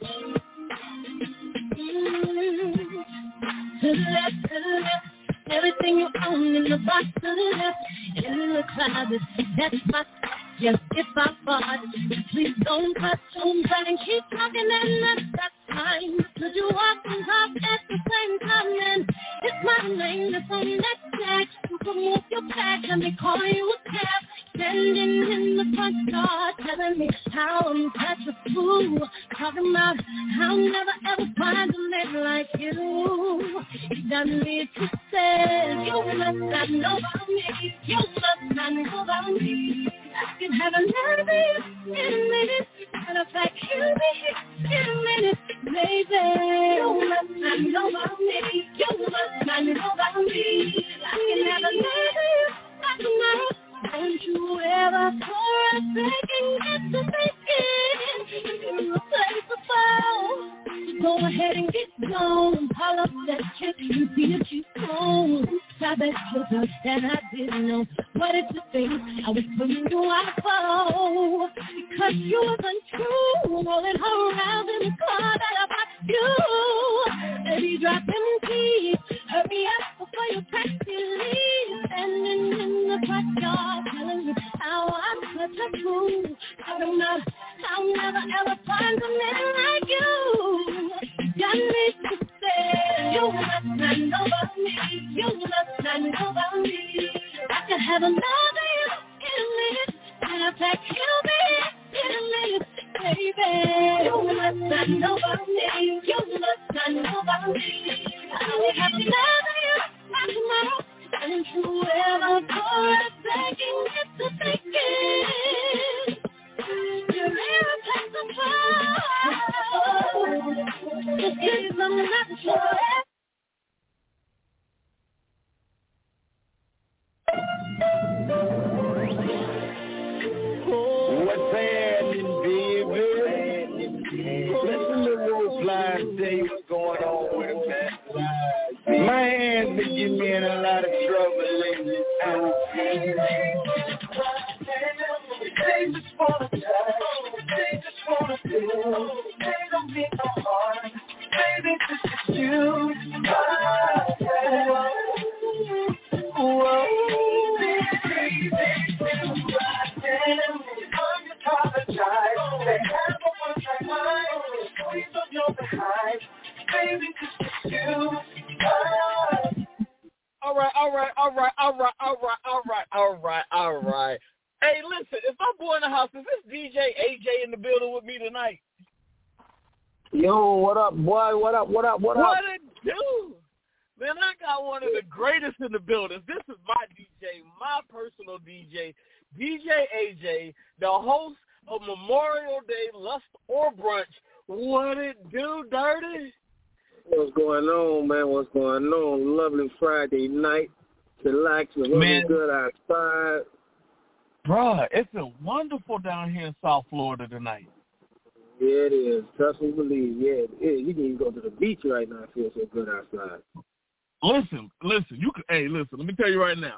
To the left, to the left. Everything you own in the box to the left. In the closet, that's my stuff. Yes, if I bought it, please don't touch on that and keep talking and that's time. Could you walk and talk at the same time? And it's my name that's on that tag. You can move your back, let me call you a cab. Standing in the front yard, telling me how I'm such a fool. Talking about how I'll never ever find a man like you. You got me to say, you must not know about me. You must not know about me. I can have another in a minute. And if I kill me in a minute, baby, you must not know about me. You must not know about me. I can have another tomorrow. Don't you ever for a second get to thinking you're replaceable. Go ahead and get gone. Call up that chick and see if she's home. I bet you'll understand I didn't know what it's the thing I was putting you out for. Because you was untrue, rolling her around in the car that I bought you. Baby, drop them keys. Hurry up before you practice leave. Standing in the front yard, telling me how I'm such a fool. Talking about I'll never ever find a man like you. Got me to say, you must not know about me. You must not know about me. I can have another you in a minute. And I'll pack you me in a minute, baby. You must not know about me. You must not know about me. I will have another you by tomorrow. And you ever for a second get to thinking you're irreplaceable. Just give them another shot. What's happening, baby? Listen to Rose Fly and tell you what's going on with it, man. My hands been getting me in a lot of trouble lately. They just wanna die. They just wanna feel. They don't need no heart. Baby, this is you. All right. Hey, listen, if my boy in the house, is this DJ AJ in the building with me tonight? Yo, what up, boy? What up? What it do? Man, I got one of the greatest in the building. This is my DJ, my personal DJ, DJ AJ, the host of Memorial Day Lust or Brunch. What it do, Dirty? What's going on, man? What's going on? Lovely Friday night. Relax, we're looking good outside. Bruh, it's been wonderful down here in South Florida tonight. Yeah, it is. Trust me, believe. Yeah, it is. You can even go to the beach right now. It feels so good outside. Listen. Let me tell you right now.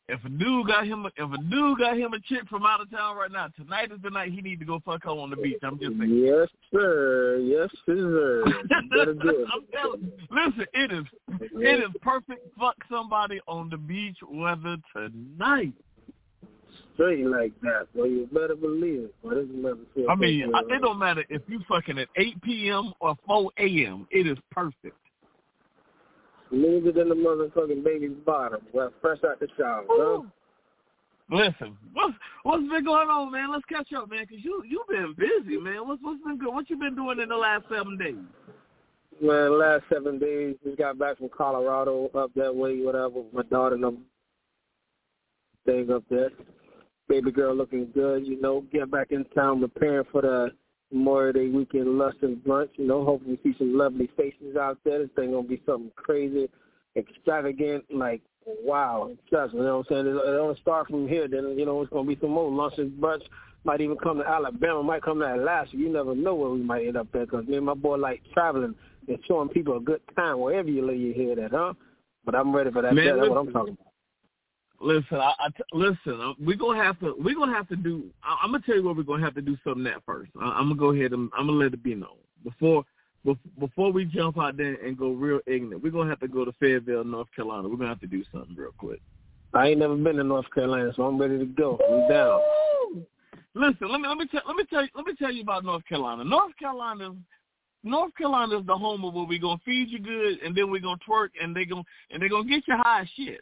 If a dude got him a chick from out of town right now, tonight is the night he need to go fuck her on the beach. I'm just saying. Yes, sir. Yes, sir. Better do it. I'm telling you. Listen, it is perfect. Fuck somebody on the beach weather tonight. Straight like that, boy. You better believe it. Boy, I mean, it don't matter if you fucking at 8 p.m. or 4 a.m. It is perfect. Smoother than the motherfucking baby's bottom. Well, fresh out the shower, huh? Listen, what's been going on, man? Let's catch up, man, because you've been busy, man. What's been good? What you been doing in the last 7 days? Man, last 7 days, we got back from Colorado, up that way, whatever. My daughter and them thing up there. Baby girl looking good, you know. Get back in town, preparing for the Memorial Day weekend lunch and brunch, you know. Hopefully see some lovely faces out there. This thing gonna be something crazy, extravagant, like, wow. Trust me, you know what I'm saying? It don't start from here, then, you know, it's gonna be some more lunch and brunch. Might even come to Alabama, might come to Alaska. You never know where we might end up at, because me and my boy like traveling and showing people a good time wherever you lay your head at, huh? But I'm ready for that. Man, that's what I'm talking about. Listen, listen. We're gonna have to do. I'm gonna tell you what we're gonna have to do something that first. I'm gonna go ahead and I'm gonna let it be known before we jump out there and go real ignorant. We're gonna have to go to Fayetteville, North Carolina. We're gonna have to do something real quick. I ain't never been to North Carolina, so I'm ready to go. I'm down. Listen, let me tell you about North Carolina. North Carolina is the home of where we're gonna feed you good, and then we're gonna twerk, and they're gonna get you high as shit.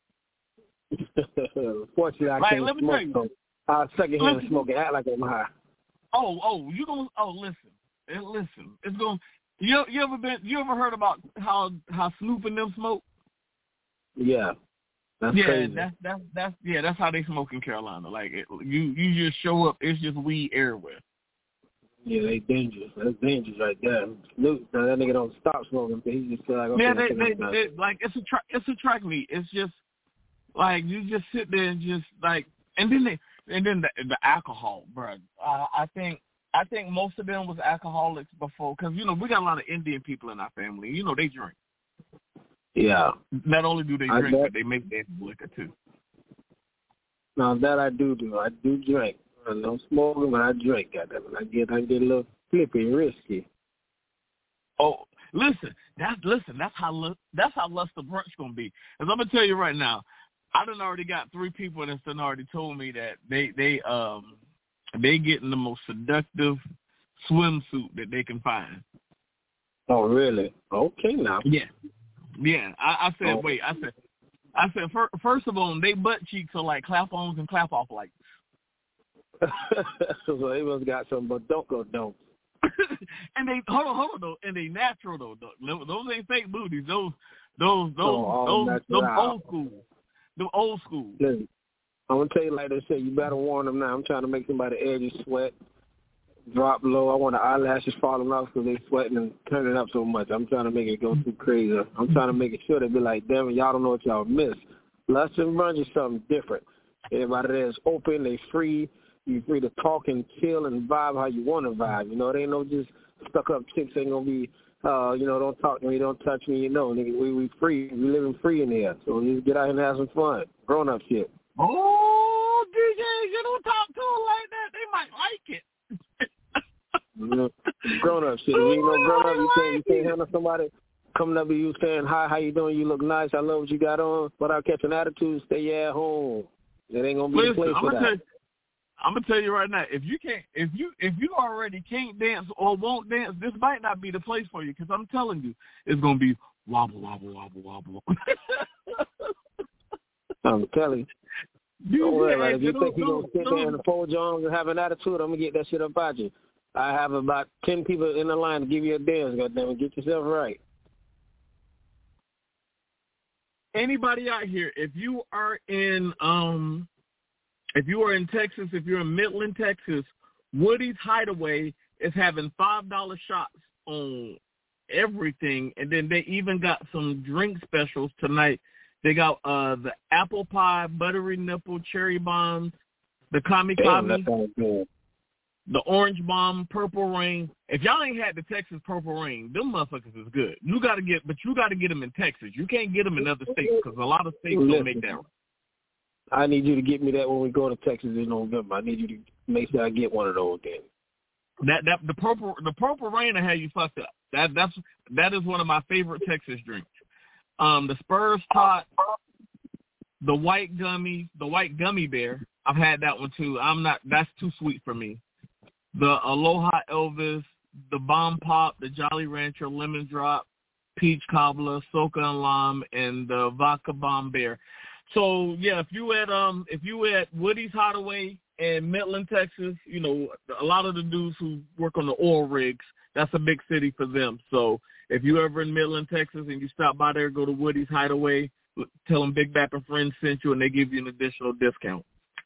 Fortunately, I can't smoke, so I'll secondhand smoke and act like I'm high. Listen. It's going. You ever heard about how Snoop and them smoke? Yeah, that's crazy. That's how they smoke in Carolina. Like you just show up, it's just weed everywhere. Yeah, they dangerous. That's dangerous right there. Snoop, that nigga don't stop smoking, but he just like, okay, yeah, they like it's a track meet. It's just. Like, you just sit there and just, like, and then the alcohol, bro. I think most of them was alcoholics before, because, you know, we got a lot of Indian people in our family. You know, they drink. Yeah. Not only do they drink, but they make their liquor, too. Now, that I do. I do drink. I don't smoke, but I drink. I get a little flippy, risky. Oh, listen, that's how Luster Brunch going to be. Because I'm going to tell you right now, I done already got 3 people that's done already told me that they getting the most seductive swimsuit that they can find. Oh, really? Okay, now. Yeah. I said, wait. I said, first of all, they butt cheeks are like clap-ons and clap-off lights. So they must got some badonko. And they hold on though, and they natural though. Those ain't fake booties. Those old school. The old school. Listen, I'm going to tell you like they say, you better warn them now. I'm trying to make somebody edgy sweat, drop low. I want the eyelashes falling off because they sweating and turning up so much. I'm trying to make it go too crazy. I'm trying to make it sure they be like, damn it, y'all don't know what y'all missed. Lust and Brunch is something different. Everybody there is open. They free. You're free to talk and chill and vibe how you want to vibe. You know, they ain't no just stuck-up chicks ain't going to be, don't talk to me, don't touch me, you know. Nigga, we free. We living free in here. So just get out here and have some fun. Grown-up shit. Oh, DJ, you don't talk to them like that. They might like it. Grown-up shit. If you ain't no grown-up, you can't handle somebody coming up to you saying, hi, how you doing? You look nice. I love what you got on. Without catching attitude, stay at home. It ain't going to be the place for that. I'm gonna tell you right now, if you already can't dance or won't dance, this might not be the place for you. Because I'm telling you, it's gonna be wobble, wobble, wobble, wobble. I'm telling you. Don't worry about it. If you think you're gonna sit there and fold your arms and have an attitude, I'm gonna get that shit up out you. I have about 10 people in the line to give you a dance. Goddamn, get yourself right. Anybody out here, if you are in Texas, if you're in Midland, Texas, Woody's Hideaway is having $5 shots on everything, and then they even got some drink specials tonight. They got the apple pie, buttery nipple, cherry bombs, the kami, the orange bomb, purple rain. If y'all ain't had the Texas purple rain, them motherfuckers is good. You got to get them in Texas. You can't get them in other states because a lot of states don't make that. I need you to get me that when we go to Texas in November. I need you to make sure I get one of those then. The purple rain will have you fucked up. That is one of my favorite Texas drinks. The Spurs Tot, the white gummy bear. I've had that one too. That's too sweet for me. The Aloha Elvis, the Bomb Pop, the Jolly Rancher Lemon Drop, Peach Cobbler, Soca and Lime, and the Vodka Bomb Bear. So yeah, if you at Woody's Hideaway in Midland, Texas, you know, a lot of the dudes who work on the oil rigs, that's a big city for them. So if you ever in Midland, Texas, and you stop by there, go to Woody's Hideaway, tell them Big Bap and Friends sent you, and they give you an additional discount.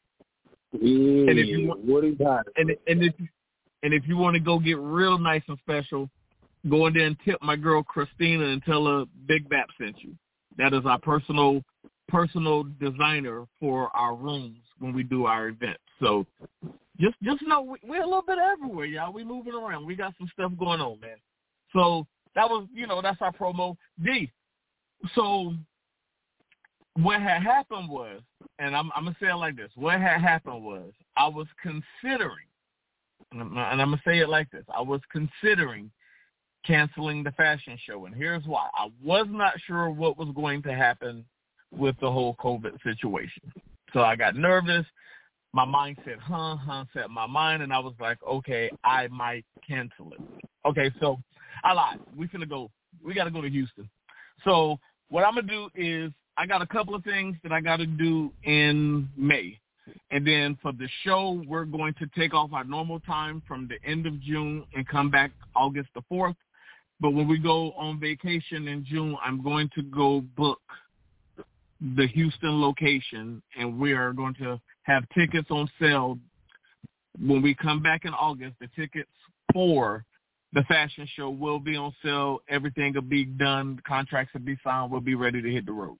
Yeah, and if you want, Woody's Hideaway. And if you want to go get real nice and special, go in there and tip my girl Christina and tell her Big Bap sent you. That is our personal designer for our rooms when we do our events. So just know we're a little bit everywhere, y'all. We moving around. We got some stuff going on, man. So that was, that's our promo. D. So what had happened was, and I'm going to say it like this. What had happened was I was considering, and I'm going to say it like this. I was considering canceling the fashion show, and here's why. I was not sure what was going to happen with the whole COVID situation. So I got nervous. My mind said, set my mind, and I was like, okay, I might cancel it. Okay, so I lied. We got to go to Houston. So what I'm going to do is I got a couple of things that I got to do in May. And then for the show, we're going to take off our normal time from the end of June and come back August the 4th. But when we go on vacation in June, I'm going to go book the Houston location, and we are going to have tickets on sale. When we come back in August, the tickets for the fashion show will be on sale. Everything will be done. The contracts will be signed. We'll be ready to hit the road.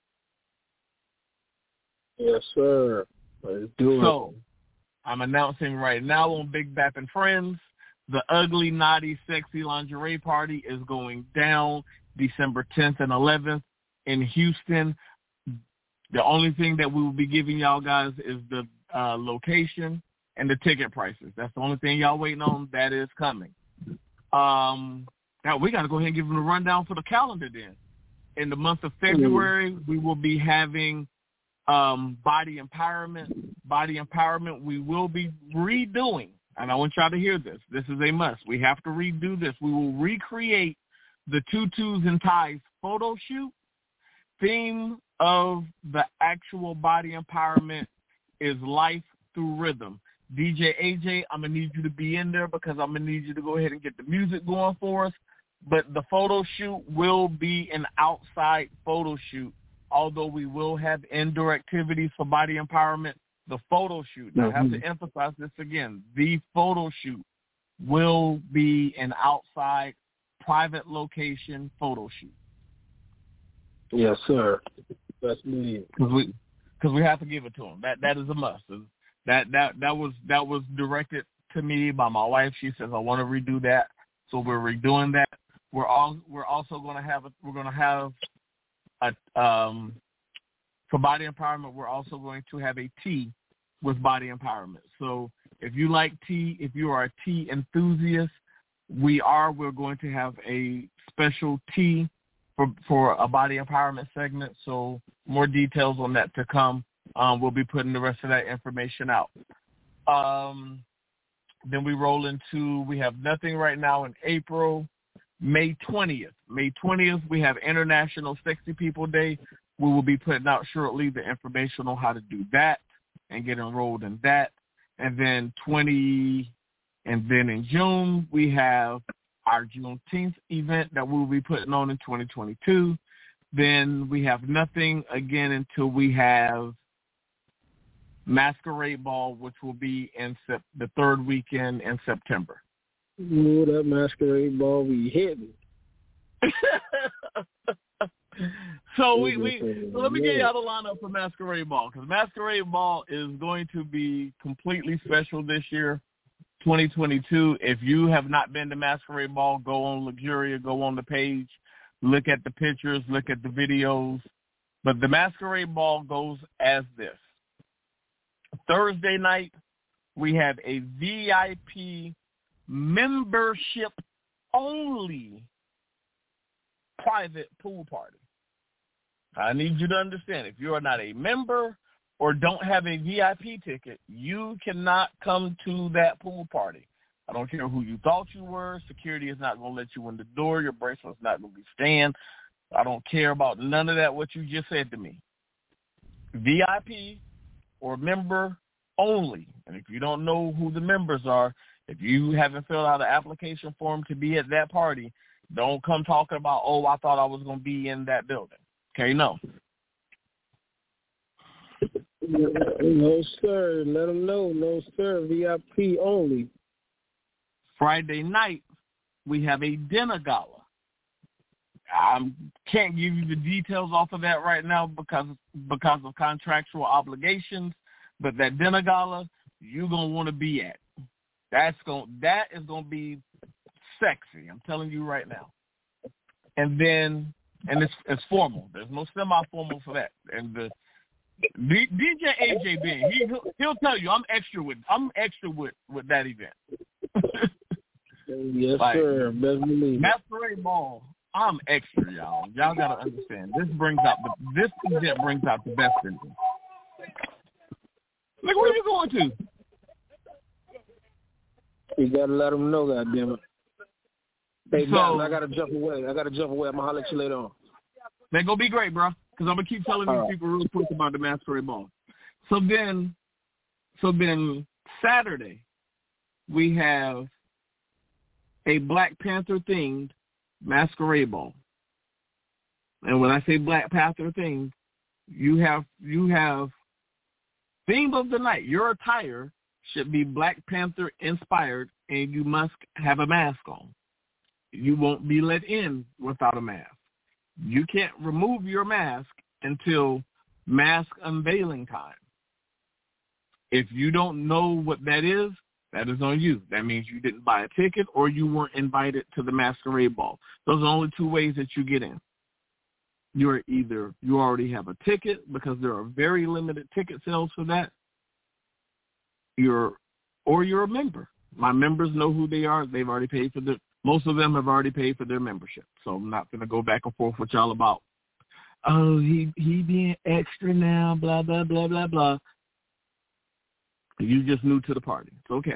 Yes, sir. Let's do it. So I'm announcing right now on Big Bap and Friends, the Ugly, Naughty, Sexy Lingerie Party is going down December 10th and 11th in Houston. The only thing that we will be giving y'all guys is the location and the ticket prices. That's the only thing y'all waiting on. That is coming. Now we got to go ahead and give them a rundown for the calendar then. In the month of February, we will be having Body Empowerment. Body Empowerment we will be redoing, and I want y'all to hear this. This is a must. We have to redo this. We will recreate the Tutus and Ties photo shoot. Theme of the actual Body Empowerment is Life Through Rhythm. DJ AJ, I'm going to need you to be in there because I'm going to need you to go ahead and get the music going for us. But the photo shoot will be an outside photo shoot, although we will have indoor activities for Body Empowerment. The photo shoot, now I have to emphasize this again, the photo shoot will be an outside private location photo shoot. Yes, sir. That's me. Because we have to give it to them. That is a must. That was directed to me by my wife. She says I want to redo that, so we're redoing that. We're also going to have for Body Empowerment. We're also going to have a tea with Body Empowerment. So if you like tea, if you are a tea enthusiast, we're going to have a special tea for a Body Empowerment segment. So more details on that to come. We'll be putting the rest of that information out. Then we roll into, we have nothing right now in April. May 20th. May 20th, we have International Sexy People Day. We will be putting out shortly the information on how to do that and get enrolled in that. And then in June, we have our Juneteenth event that we will be putting on in 2022. Then we have nothing again until we have Masquerade Ball, which will be in the third weekend in September. Ooh, that Masquerade Ball we hitting. So let me get y'all the lineup for Masquerade Ball, because Masquerade Ball is going to be completely special this year, 2022. If you have not been to Masquerade Ball, go on Luxuria, go on the page, look at the pictures, look at the videos. But the Masquerade Ball goes as this. Thursday night, we have a VIP membership-only private pool party. I need you to understand, if you are not a member or don't have a VIP ticket, you cannot come to that pool party. I don't care who you thought you were. Security is not going to let you in the door. Your bracelet's not going to be scanned. I don't care about none of that, what you just said to me. VIP or member only. And if you don't know who the members are, if you haven't filled out an application form to be at that party, don't come talking about, oh, I thought I was going to be in that building. Okay, no. No, sir. Let them know. No, sir. VIP only. Friday night, we have a dinner gala. I can't give you the details off of that right now because of contractual obligations, but that dinner gala, you're going to want to be at. That is going to be sexy. I'm telling you right now. And it's formal. There's no semi-formal for that. And the DJ AJ Ben, he'll tell you I'm extra with that event. Yes, sir. Best believe. Masquerade Ball, I'm extra, y'all. Y'all gotta understand. This event brings out the best in me. Look, where you going to? You gotta let them know, goddammit. Hey, so, I gotta jump away. I'm gonna holler at you later on. They're gonna be great, bro. Because I'm gonna keep telling these people real quick about the Masquerade Ball. So then Saturday we have a Black Panther themed Masquerade Ball. And when I say Black Panther themed, you have theme of the night. Your attire should be Black Panther inspired, and you must have a mask on. You won't be let in without a mask. You can't remove your mask until mask unveiling time. If you don't know what that is on you. That means you didn't buy a ticket or you weren't invited to the Masquerade Ball. Those are the only two ways that you get in. You're either you already have a ticket because there are very limited ticket sales for that. You're a member. My members know who they are. They've already paid for most of them have already paid for their membership. So I'm not going to go back and forth with y'all about, oh, he being extra now, blah, blah, blah, blah, blah. You just new to the party. It's okay.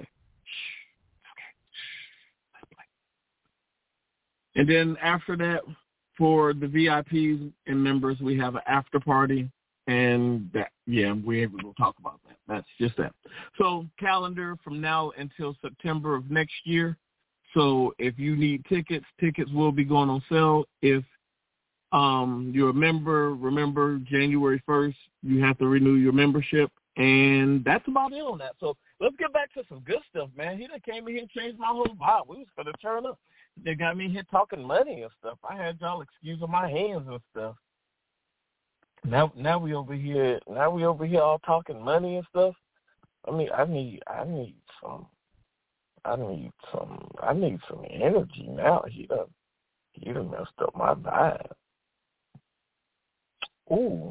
And then after that, for the VIPs and members, we have an after party. And we're able to talk about that. That's just that. So calendar from now until September of next year. So if you need tickets will be going on sale. If you're a member, remember January 1st, you have to renew your membership. And that's about it on that. So let's get back to some good stuff, man. He done came in here and changed my whole vibe. We was going to turn up. They got me here talking money and stuff. I had y'all excusing my hands and stuff. Now we over here all talking money and stuff. I mean, I need some energy now. He done messed up my vibe. Ooh.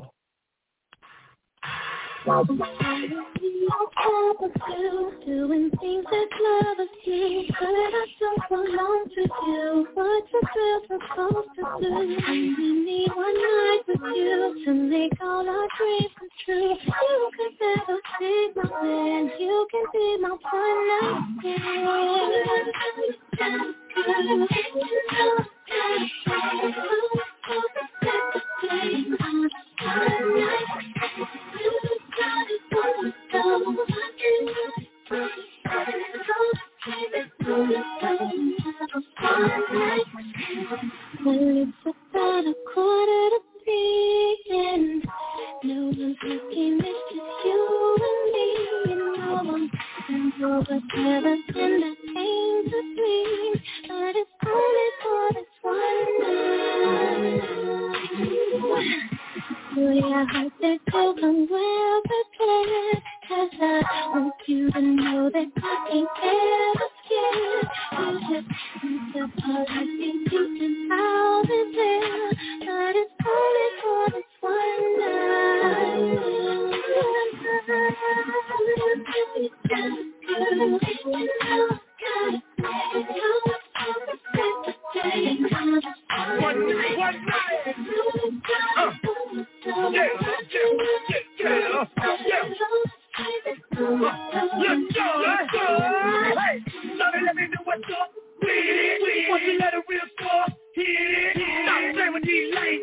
Doing things that lovers do, but I don't belong to you. What you feel supposed to do? We need one night with you to make all our dreams come true. You can never take my man. You can be my one night Well, it's about 2:45. No one's looking, it's just you and me. And no one can know what's never been the same to dream. But it's only for this one night. Boy, I hope that you're well prepared, 'cause I want you to know that I ain't ever scared. You just need to already deep and out is there, but it's only for this one night.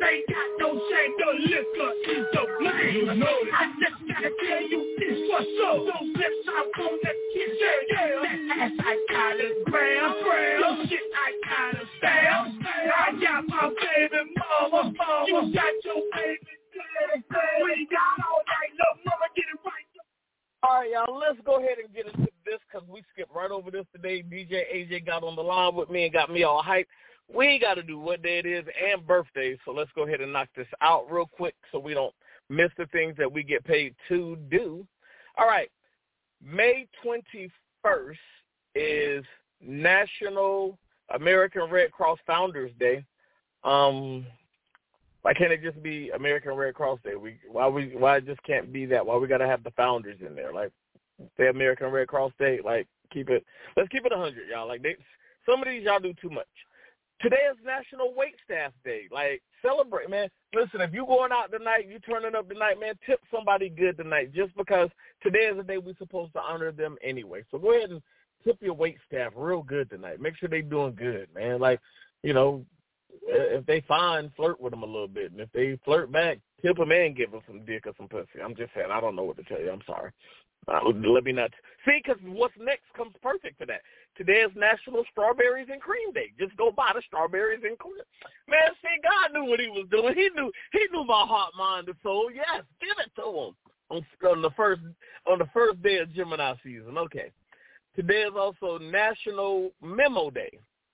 ain't got no shame, the liquor is the blame. I just gotta tell you this, what's up? Those lips I'm gonna kiss, yeah. That ass I gotta grab, your shit I gotta stab. I got my baby mama, you got your baby daddy. We got all night, little mama, get it right. All right, y'all, let's go ahead and get into this because we skipped right over this today. DJ AJ got on the line with me and got me all hyped. We ain't got to do what day it is and birthdays, so let's go ahead and knock this out real quick so we don't miss the things that we get paid to do. All right, May 21st is National American Red Cross Founders Day. Why can't it just be American Red Cross Day? Why it just can't be that? Why we gotta have the founders in there? Like, say American Red Cross Day. Like, let's keep it 100, y'all. Like, some of these y'all do too much. Today is National Wait Staff Day. Like, celebrate, man. Listen, if you going out tonight, you turning up tonight, man, tip somebody good tonight just because today is the day we're supposed to honor them anyway. So go ahead and tip your wait staff real good tonight. Make sure they doing good, man. Like, you know, if they fine, flirt with them a little bit. And if they flirt back, tip them and give them some dick or some pussy. I'm just saying, I don't know what to tell you. I'm sorry. Let me not. See, because what's next comes perfect for that. Today is National Strawberries and Cream Day. Just go buy the strawberries and cream. Man, see, God knew what he was doing. He knew my heart, mind, and soul. Yes, give it to him on the first day of Gemini season. Okay. Today is also National Memo Day.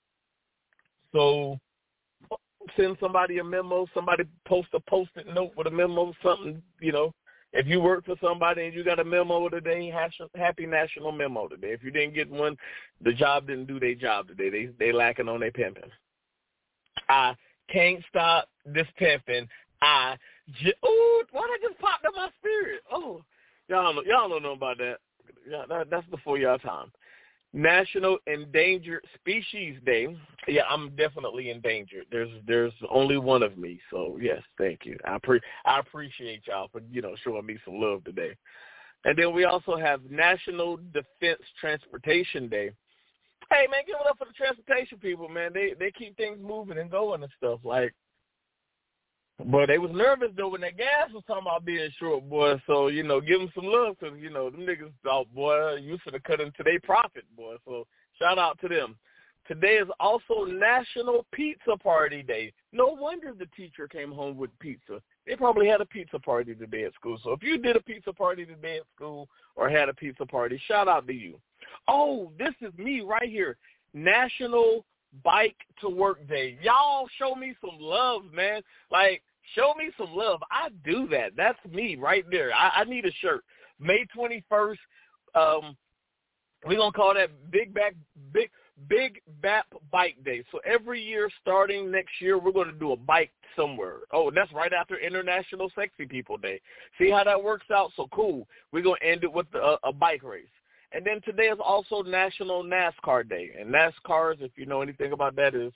So send somebody a memo, somebody post a Post-it note with a memo, something, you know. If you work for somebody and you got a memo today, happy National Memo Day. If you didn't get one, the job didn't do their job today. They lacking on their pimping. I can't stop this pimping. Why'd I just pop in my spirit? Oh, y'all don't know about that. Yeah, that's before y'all time. National Endangered Species Day. Yeah, I'm definitely endangered. There's only one of me, so yes, thank you. I appreciate y'all for showing me some love today. And then we also have National Defense Transportation Day. Hey man, give it up for the transportation people, man. They keep things moving and going and stuff. Like, boy, they was nervous though when that gas was talking about being short, boy. So, give them some love because, them niggas thought, boy, you should have cut into their profit, boy. So shout out to them. Today is also National Pizza Party Day. No wonder the teacher came home with pizza. They probably had a pizza party today at school. So if you did a pizza party today at school or had a pizza party, shout out to you. Oh, this is me right here. National Bike to Work Day. Y'all show me some love, man. Like, show me some love. I do that. That's me right there. I need a shirt. May 21st, we're going to call that Big Bap Bike Day. So every year starting next year, we're going to do a bike somewhere. Oh, that's right after International Sexy People Day. See how that works out? So cool. We're going to end it with a bike race. And then today is also National NASCAR Day. And NASCARs, if you know anything about that, is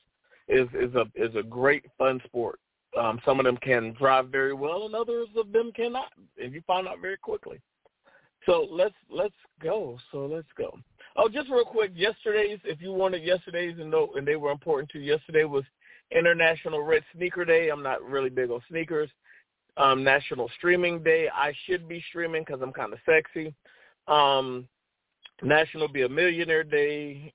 a great fun sport. Some of them can drive very well, and others of them cannot. And you find out very quickly. So let's go. Oh, just real quick, yesterday's, if you wanted yesterday's and they were important to you, yesterday was International Red Sneaker Day. I'm not really big on sneakers. National Streaming Day. I should be streaming because I'm kind of sexy. National Be a Millionaire Day,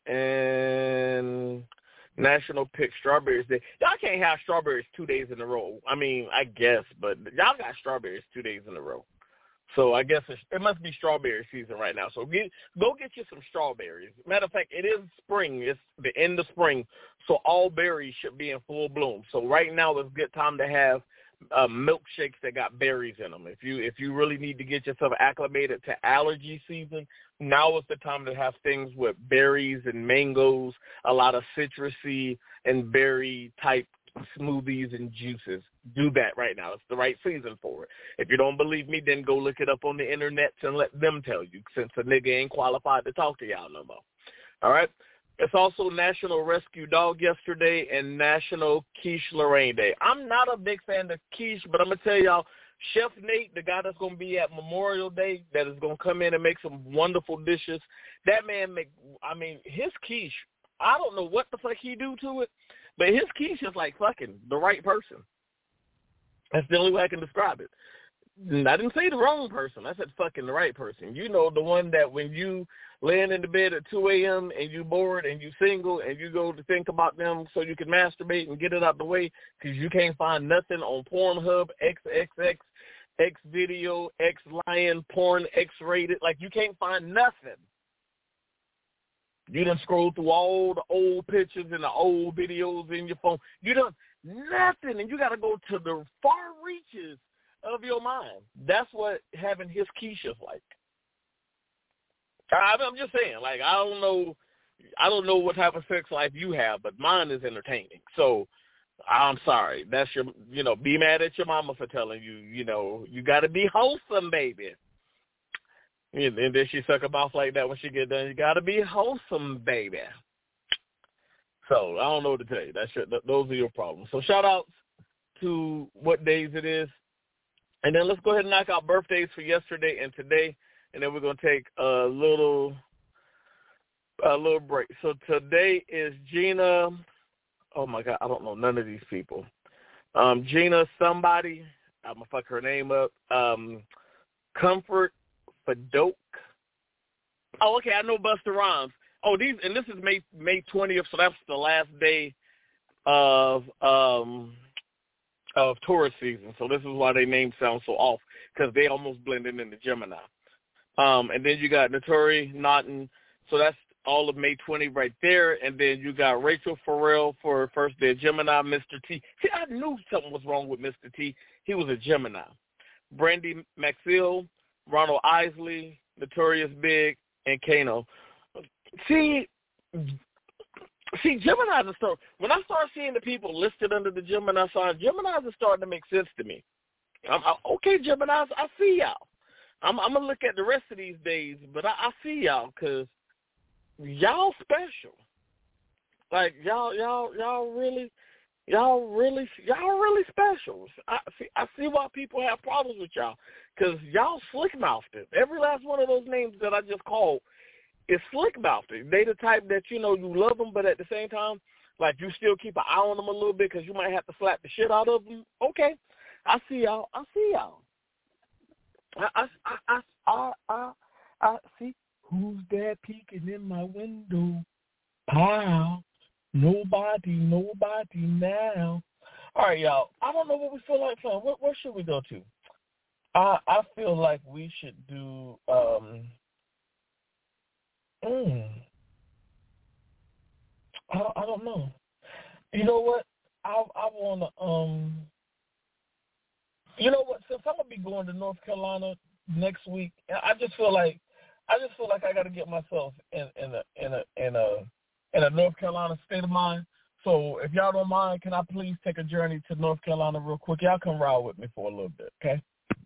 and National Pick Strawberries Day. Y'all can't have strawberries 2 days in a row. I mean, I guess, but y'all got strawberries 2 days in a row. So I guess it must be strawberry season right now. So go get you some strawberries. Matter of fact, it is spring. It's the end of spring, so all berries should be in full bloom. So right now is a good time to have milkshakes that got berries in them. If you really need to get yourself acclimated to allergy season, now is the time to have things with berries and mangoes, a lot of citrusy and berry type smoothies and juices. Do that right now. It's the right season for it. If you don't believe me, then go look it up on the internet and let them tell you, since a nigga ain't qualified to talk to y'all no more. All right? It's also National Rescue Dog yesterday and National Quiche Lorraine Day. I'm not a big fan of quiche, but I'm going to tell y'all, Chef Nate, the guy that's going to be at Memorial Day, that is going to come in and make some wonderful dishes, that man his quiche, I don't know what the fuck he do to it, but his quiche is like fucking the right person. That's the only way I can describe it. And I didn't say the wrong person. I said fucking the right person. You know, the one that when you laying in the bed at 2 a.m. and you bored and you single and you go to think about them so you can masturbate and get it out the way because you can't find nothing on Pornhub, XXX, Xvideo, Xlion, Porn, X-rated. Like, you can't find nothing. You done scroll through all the old pictures and the old videos in your phone. You done nothing, and you got to go to the far reaches of your mind. That's what having his Keisha's like. I'm just saying, like, I don't know what type of sex life you have, but mine is entertaining. So I'm sorry. That's your, be mad at your mama for telling you, you got to be wholesome, baby. And then she suck her mouth like that when she get done. You got to be wholesome, baby. So I don't know what to tell you. Those are your problems. So shout outs to what days it is. And then let's go ahead and knock out birthdays for yesterday and today. And then we're going to take a little break. So today is Gina. Oh, my God. I don't know none of these people. Gina somebody. I'm going to fuck her name up. Comfort Fadoke. Oh, okay. I know Busta Rhymes. Oh, this is May 20th, so that's the last day of tourist season. So this is why their names sound so off, because they almost blended into Gemini. And then you got Notori Naughton, so that's all of May 20 right there. And then you got Rachel Farrell for first day Gemini, Mr. T. See, I knew something was wrong with Mr. T. He was a Gemini. Brandy Maxill, Ronald Isley, Notorious Big, and Kano. See, Gemini's are starting. When I start seeing the people listed under the Gemini sign, Gemini's are starting to make sense to me. Okay, Geminis, I see y'all. I'm gonna look at the rest of these days, but I see y'all because y'all special. Like y'all really special. I see why people have problems with y'all, because y'all slick-mouthed it. Every last one of those names that I just called is slick-mouthed. They the type that, you love them, but at the same time, like, you still keep an eye on them a little bit because you might have to slap the shit out of them. Okay, I see y'all. I see. Who's that peeking in my window? Pow. Nobody now. All right, y'all. I don't know what we feel like playing. Where should we go to? I feel like we should do I don't know. You know what? I want to you know what? Since I'm gonna be going to North Carolina next week, I just feel like I got to get myself in a North Carolina state of mind. So if y'all don't mind, can I please take a journey to North Carolina real quick? Y'all come ride with me for a little bit, okay?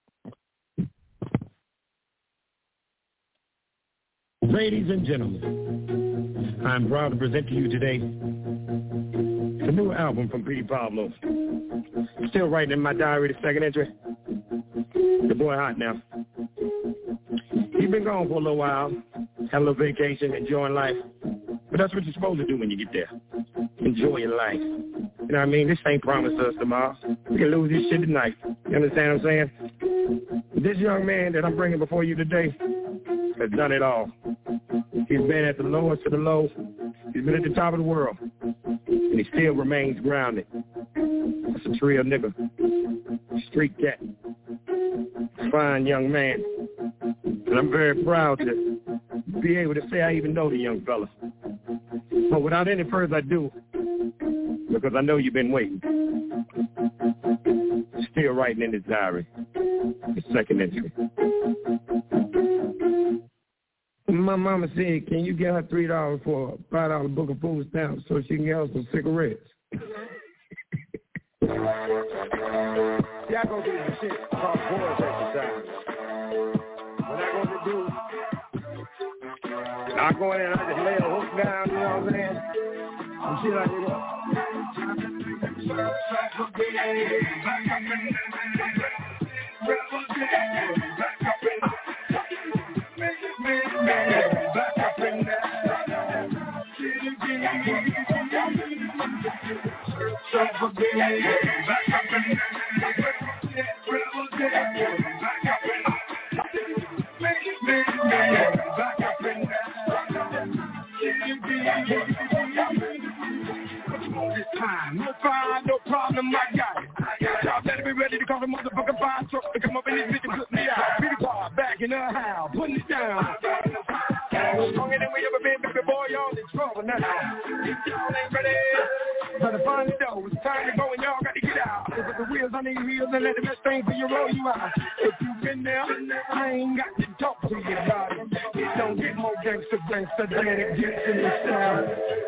Ladies and gentlemen, I'm proud to present to you today the new album from Petey Pablo. Still writing in my diary, the second entry. The boy hot now. He's been gone for a little while, had a little vacation, enjoying life. But that's what you're supposed to do when you get there. Enjoy your life. You know what I mean? This ain't promised us tomorrow. We can lose this shit tonight. You understand what I'm saying? This young man that I'm bringing before you today has done it all. He's been at the lowest of the low. He's been at the top of the world. And he still remains grounded. That's a real nigga. Street cat. Fine young man. And I'm very proud to be able to say I even know the young fella. But without any further ado, because I know you've been waiting, still writing in his diary, the second entry. My mama said, can you get her $3 for a $5 book of food stamps so she can get her some cigarettes? Yeah, I go do some shit called boys exercise. What I gonna do? I go in and I just lay a hook down, you know what I'm saying? And shit like that. This time, no fire, no problem, I got it. Y'all better be ready to call the motherfucking fire truck to come up in this bitch and put me out. Be the car, back in the house, putting it down. Stronger than we ever been, baby boy, y'all in trouble now. If y'all ain't ready, better find the door. It's time to go and y'all got to get out. Put the wheels on these wheels and let the best thing for you roll you out. If you've been there, I ain't got to talk to you about it. It don't get more gangster than it gets in this town.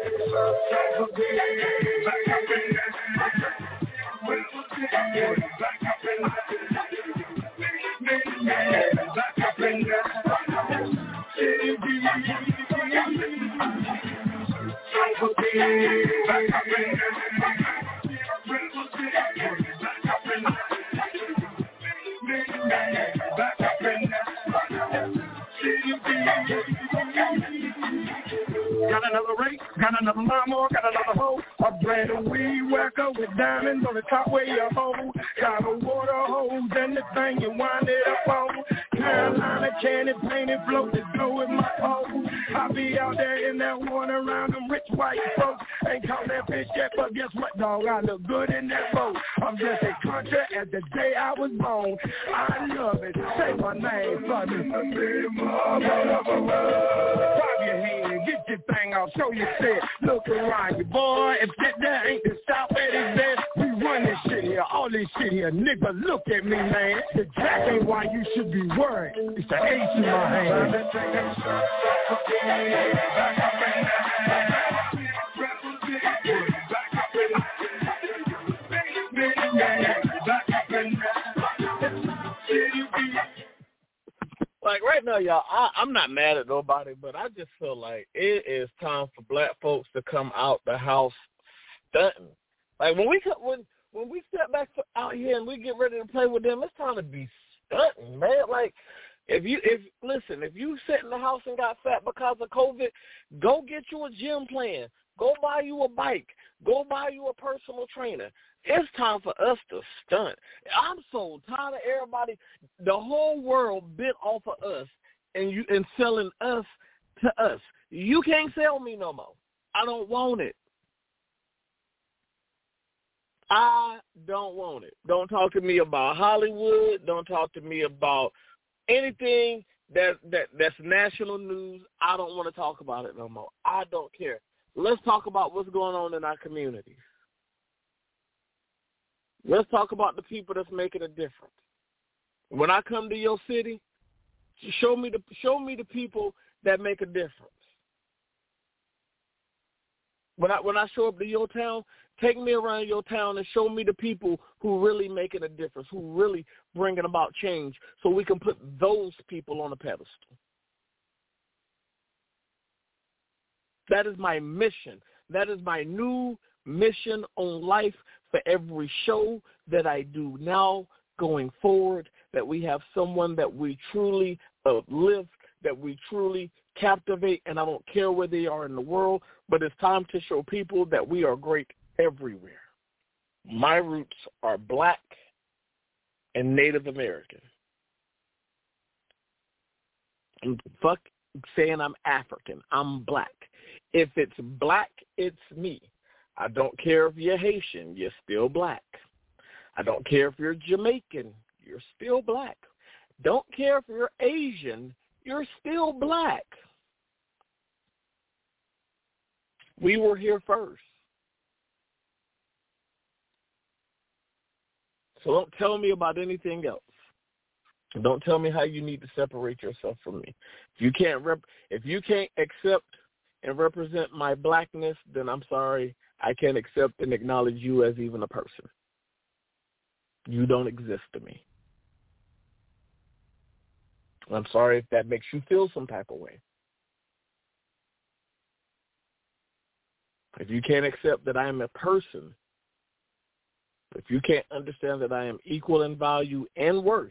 Got another race, got another mama, got another hoe. A brand new weed whacker with diamonds on the top where you hold. Got a water hose and the thing you wind it up on. Carolina candy painted float to go with my pole. I be out there in that water around them rich white folks. Ain't caught that fish yet, but guess what, dog? I look good in that boat. I'm just as country as the day I was born. I love it. Say my name for me. Drop your head, get your thing off, show your set. Look around you, boy. If that ain't the South at his best, we run this shit here, all this shit here. Nigga, look at me, man. The jack ain't why you should be worried. It's the ace in my hand. Like right now, y'all, I'm not mad at nobody, but I just feel like it is time for black folks to come out the house stunting. Like when we step back out here and we get ready to play with them, it's time to be stunting, man. Like if you sit in the house and got fat because of COVID, go get you a gym plan. Go buy you a bike. Go buy you a personal trainer. It's time for us to stunt. I'm so tired of everybody, the whole world bit off of us and selling us to us. You can't sell me no more. I don't want it. I don't want it. Don't talk to me about Hollywood. Don't talk to me about anything that's national news. I don't want to talk about it no more. I don't care. Let's talk about what's going on in our communities. Let's talk about the people that's making a difference. When I come to your city, show me the people that make a difference. When I show up to your town, take me around your town and show me the people who really making a difference, who really bringing about change, so we can put those people on a pedestal. That is my mission. That is my new mission on life for every show that I do now going forward, that we have someone that we truly uplift, that we truly captivate, and I don't care where they are in the world, but it's time to show people that we are great everywhere. My roots are black and Native American. I'm saying I'm African. I'm black. If it's black, it's me. I don't care if you're Haitian, you're still black. I don't care if you're Jamaican, you're still black. Don't care if you're Asian, you're still black. We were here first. So don't tell me about anything else. Don't tell me how you need to separate yourself from me. If you can't accept and represent my blackness, then I'm sorry, I can't accept and acknowledge you as even a person. You don't exist to me. I'm sorry if that makes you feel some type of way. If you can't accept that I am a person, if you can't understand that I am equal in value and worth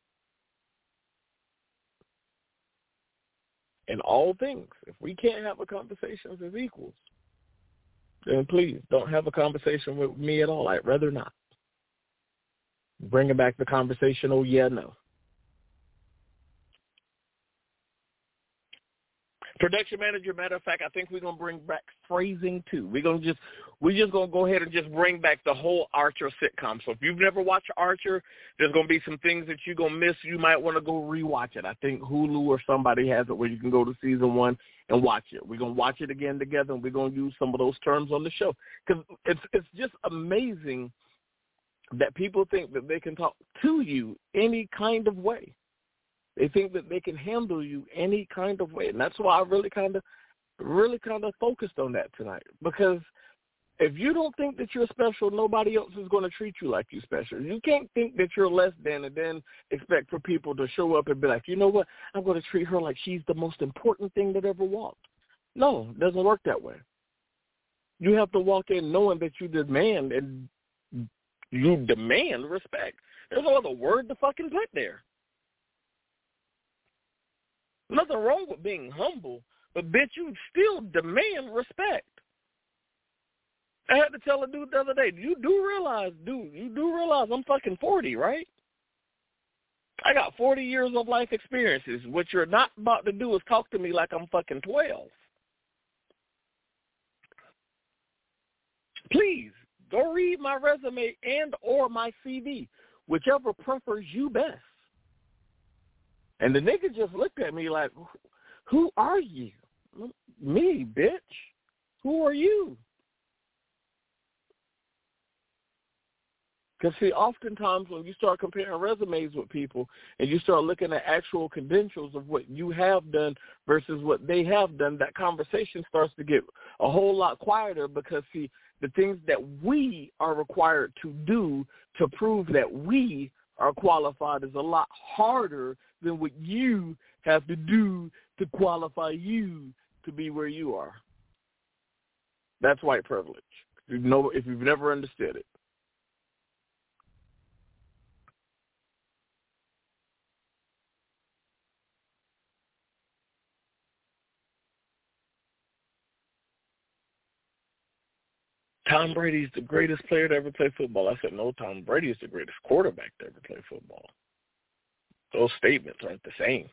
in all things, if we can't have a conversation as equals, then please don't have a conversation with me at all. I'd rather not. Bringing back the conversation, oh yeah, no. Production manager, matter of fact, I think we're gonna bring back phrasing too. We're just gonna go ahead and just bring back the whole Archer sitcom. So if you've never watched Archer, there's gonna be some things that you're gonna miss. You might want to go rewatch it. I think Hulu or somebody has it where you can go to season 1 and watch it. We're gonna watch it again together, and we're gonna use some of those terms on the show because it's just amazing that people think that they can talk to you any kind of way. They think that they can handle you any kind of way, and that's why I really kind of focused on that tonight. Because if you don't think that you're special, nobody else is going to treat you like you're special. You can't think that you're less than and then expect for people to show up and be like, you know what, I'm going to treat her like she's the most important thing that ever walked. No, it doesn't work that way. You have to walk in knowing that you demand respect. There's no other word to fucking put there. Nothing wrong with being humble, but bitch, you still demand respect. I had to tell a dude the other day, you do realize I'm fucking 40, right? I got 40 years of life experiences. What you're not about to do is talk to me like I'm fucking 12. Please, go read my resume and or my CV, whichever prefers you best. And the nigga just looked at me like, who are you? Me, bitch. Who are you? Because, see, oftentimes when you start comparing resumes with people and you start looking at actual credentials of what you have done versus what they have done, that conversation starts to get a whole lot quieter because, see, the things that we are required to do to prove that we are qualified is a lot harder than what you have to do to qualify you to be where you are. That's white privilege. If you've never understood it. Tom Brady's the greatest player to ever play football. I said, no, Tom Brady is the greatest quarterback to ever play football. Those statements aren't the same.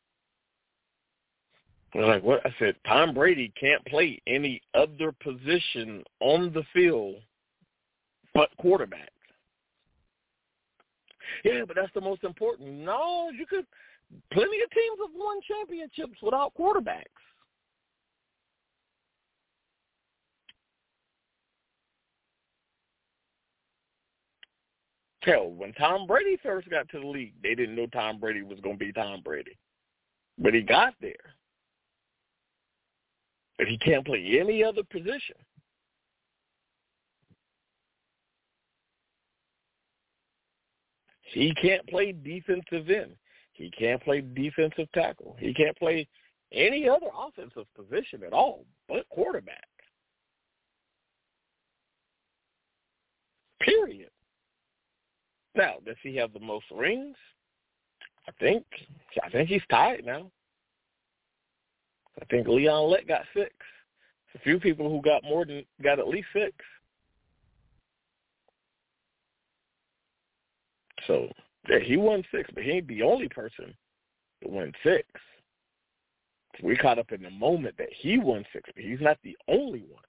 They're like, what? I said, Tom Brady can't play any other position on the field but quarterback. Yeah, but that's the most important. No, you could. Plenty of teams have won championships without quarterbacks. Hell, when Tom Brady first got to the league, they didn't know Tom Brady was going to be Tom Brady. But he got there. But he can't play any other position. He can't play defensive end. He can't play defensive tackle. He can't play any other offensive position at all but quarterback. Period. Now, does he have the most rings? I think he's tied now. I think Leon Lett got 6. A few people who got at least 6. So, yeah, he won 6, but he ain't the only person to win 6. We caught up in the moment that he won 6, but he's not the only one.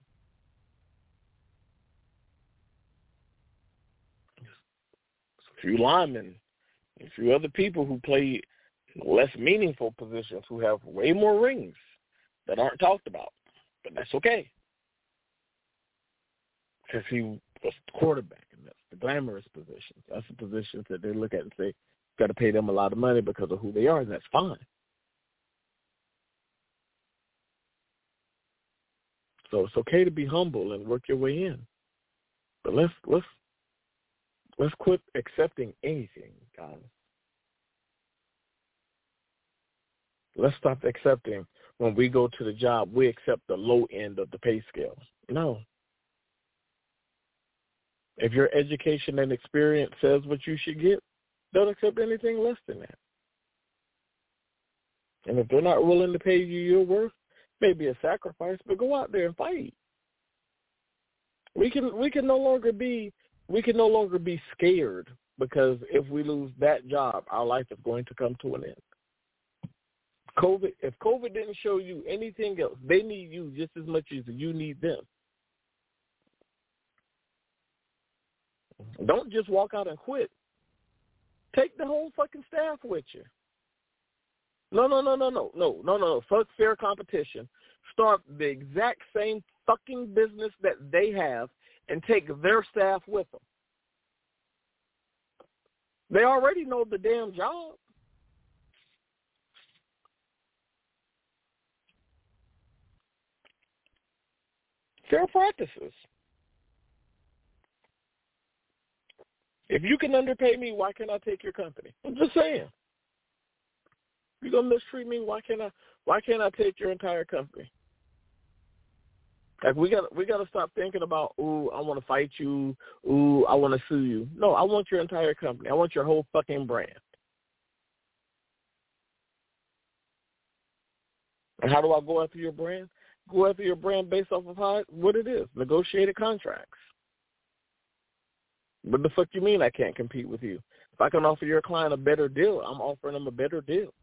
A few linemen, a few other people who play less meaningful positions who have way more rings that aren't talked about. But that's okay. Because he was quarterback, and that's the glamorous positions. That's the positions that they look at and say, got to pay them a lot of money because of who they are, and that's fine. So it's okay to be humble and work your way in. But let's quit accepting anything, guys. Let's stop accepting when we go to the job, we accept the low end of the pay scale. No. If your education and experience says what you should get, don't accept anything less than that. And if they're not willing to pay you your worth, maybe a sacrifice, but go out there and fight. We can no longer be scared because if we lose that job, our life is going to come to an end. If COVID didn't show you anything else, they need you just as much as you need them. Don't just walk out and quit. Take the whole fucking staff with you. No. Fuck fair competition. Start the exact same fucking business that they have and take their staff with them. They already know the damn job. Fair practices. If you can underpay me, why can't I take your company? I'm just saying. You're gonna mistreat me, why can't I take your entire company? Like we gotta stop thinking about, ooh, I wanna fight you, ooh, I wanna sue you. No, I want your entire company. I want your whole fucking brand. And how do I go after your brand? Go after your brand based off of what it is, negotiated contracts. What the fuck you mean I can't compete with you? If I can offer your client a better deal, I'm offering them a better deal.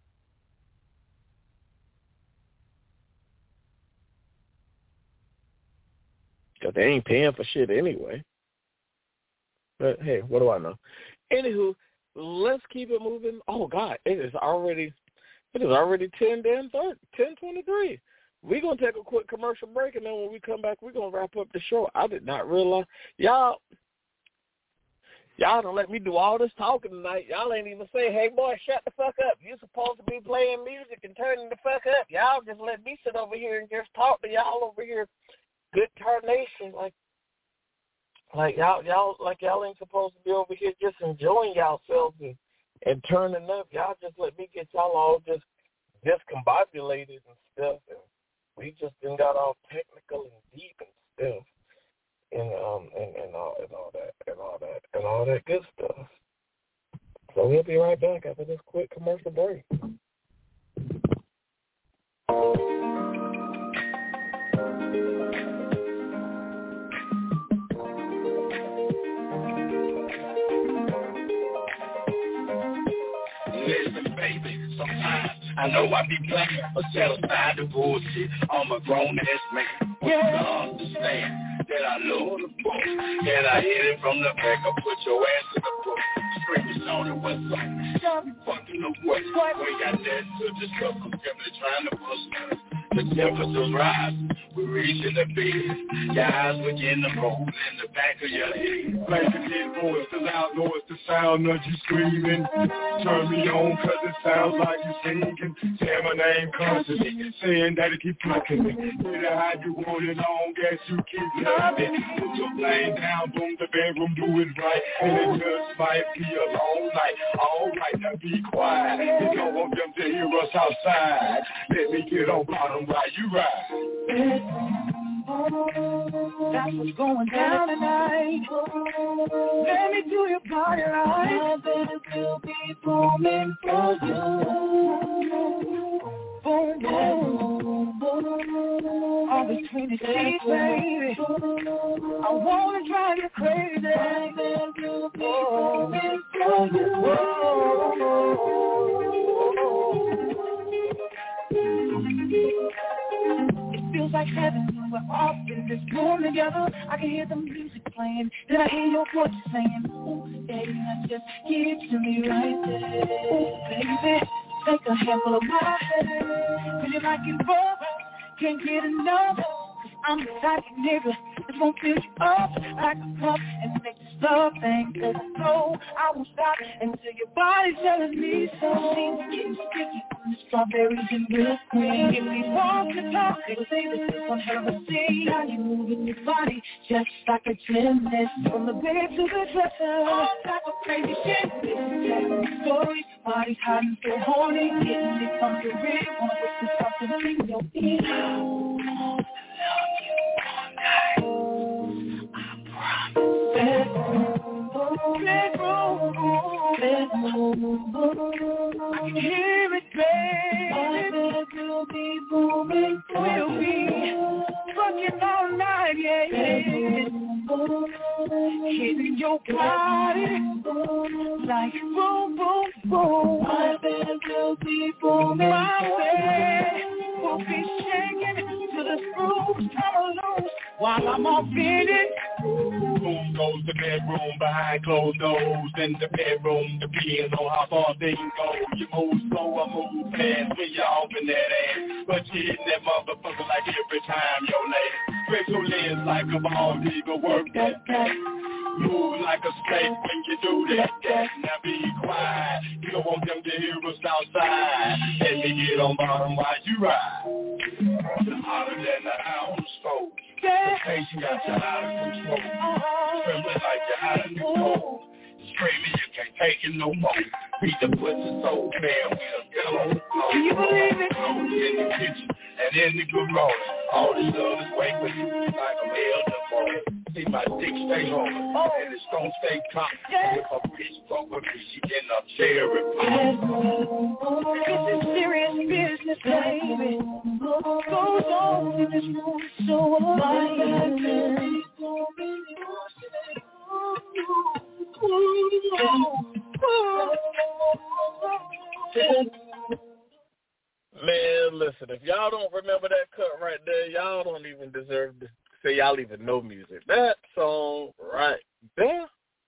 Because they ain't paying for shit anyway. But, hey, what do I know? Anywho, let's keep it moving. Oh, God, it is already 10:23. We're going to take a quick commercial break, and then when we come back, we're going to wrap up the show. I did not realize. Y'all don't let me do all this talking tonight. Y'all ain't even say, hey, boy, shut the fuck up. You're supposed to be playing music and turning the fuck up. Y'all just let me sit over here and just talk to y'all over here. Good tarnation. Like y'all ain't supposed to be over here just enjoying yourselves and turning up. Y'all just let me get y'all all just discombobulated and stuff. And we just done got all technical and deep and stuff. And all that good stuff. So we'll be right back after this quick commercial break. Listen, baby, sometimes I know I be playing, but set aside the bullshit. I'm a grown-ass man. You understand that I love the book, and I hit it from the back. I put your ass in the book. Screaming on it, what's up? Fucking the what? We got that to discuss. I'm simply trying to push us. The temperature's rising. We're reaching the bed. Your eyes begin to roll in the back of your head. Like the kid voice, the loud noise, the sound of you screaming. Turn me on cause it sounds like you singing. Say my name constantly, saying that it keep talking me. Get it how you want it on, guess you keep loving it. Put your plane down, boom, the bedroom, do it right. And it just might be a long night. Alright, now be quiet. You don't want them to hear us outside. Let me get on bottom while you ride. That's what's going down tonight. Let me do your body right. Better will be booming for you. Boom, boom, boom. All between the sheets, baby. I wanna drive you crazy. Better will be booming for you. Feels like heaven when we're all in this room together. I can hear the music playing, then I hear your voice saying, ooh, baby, just give it to me right there. Ooh, baby, take a handful of my hand, cause you like it raw, can't get enough. Cause I'm the type of nigga that's gonna fill you up like a cup and make this love thing. Cause I know I won't stop until your body's telling me so. She's getting sticky from the strawberries and milk cream. If we walk the talk, they will say this is one hell of a scene. How you moving your body just like a gymnast. From the bed to the dresser, all type of crazy shit. Listen to the story, body's hot and so horny. Getting it from your ring, wanna whisper something in your ear. I can hear it, baby. We'll be booming. We'll be fucking all night, yeah. Hitting your body like boom, boom, boom. My bed will be booming. My bed I'll be shaking till the screws come loose while I'm off in it. Boom goes the bedroom behind closed doors. In the bedroom, depends on how far things go. You move slow, I move fast when you're off in that ass. But you hit that motherfucker like every time your last. Stretch your legs like a ball digger, work that. Move like a snake when you do that. Now be quiet. You don't want them to hear us outside. Let me get on bottom while you ride. Hotter than the house smoke. The patient got you out of control. Trembling like you're out of control. Screaming you can't take it no more. Beat the pussy so bad we done get on the floor. Do you believe it? In the kitchen and in the garage. All this love is waiting for you like a male divorce. See my dick stay home and it's gonna stay cocked. If a bitch fuck with me, she getting up cherry pie. This is serious business, baby. What goes on in this room so alive. Man, listen, if y'all don't remember that cut right there, y'all don't even deserve to say y'all even know music. That song right there,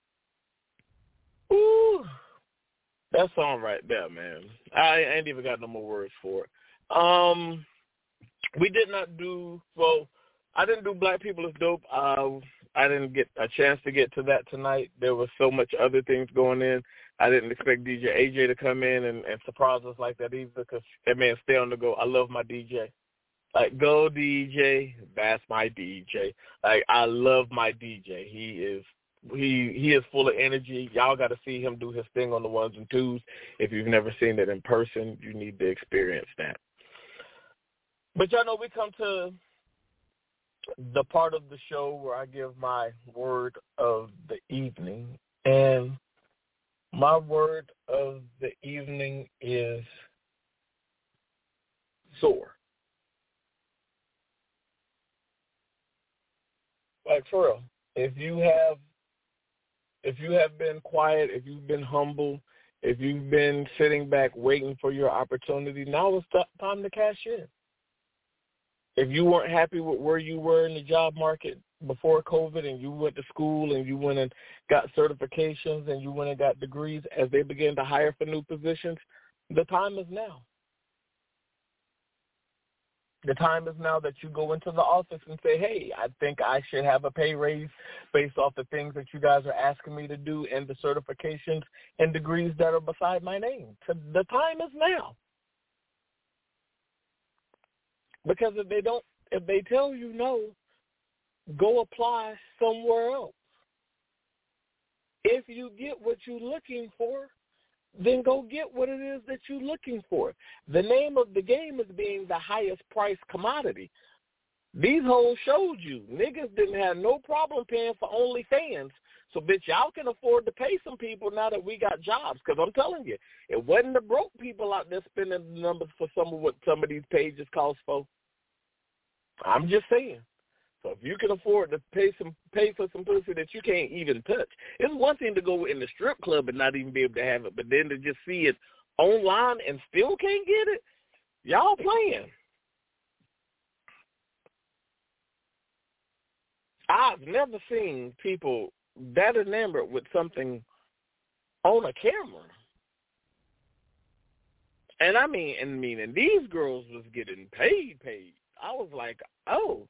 ooh, that song right there, man. I ain't even got no more words for it. We did not do, well, I didn't do Black People is Dope. I didn't get a chance to get to that tonight. There was so much other things going in. I didn't expect DJ AJ to come in and surprise us like that either, because that man stay on the go. I love my DJ. Like, go DJ, that's my DJ. Like, I love my DJ. He is full of energy. Y'all got to see him do his thing on the ones and twos. If you've never seen it in person, you need to experience that. But y'all know we come to the part of the show where I give my word of the evening. And my word of the evening is soar. Like, for real, if you have been quiet, if you've been humble, if you've been sitting back waiting for your opportunity, now it's time to cash in. If you weren't happy with where you were in the job market before COVID and you went to school and you went and got certifications and you went and got degrees, as they begin to hire for new positions, the time is now. The time is now that you go into the office and say, hey, I think I should have a pay raise based off the things that you guys are asking me to do and the certifications and degrees that are beside my name. So the time is now. Because if they tell you no, go apply somewhere else. If you get what you're looking for, then go get what it is that you're looking for. The name of the game is being the highest priced commodity. These hoes showed you. Niggas didn't have no problem paying for OnlyFans. So, bitch, y'all can afford to pay some people now that we got jobs. Because I'm telling you, it wasn't the broke people out there spending the numbers for some of what some of these pages cost for. I'm just saying. So if you can afford to pay for some pussy that you can't even touch, it's one thing to go in the strip club and not even be able to have it, but then to just see it online and still can't get it, y'all playing. I've never seen people that enamored with something on a camera. And I mean, and these girls was getting paid. I was like, oh.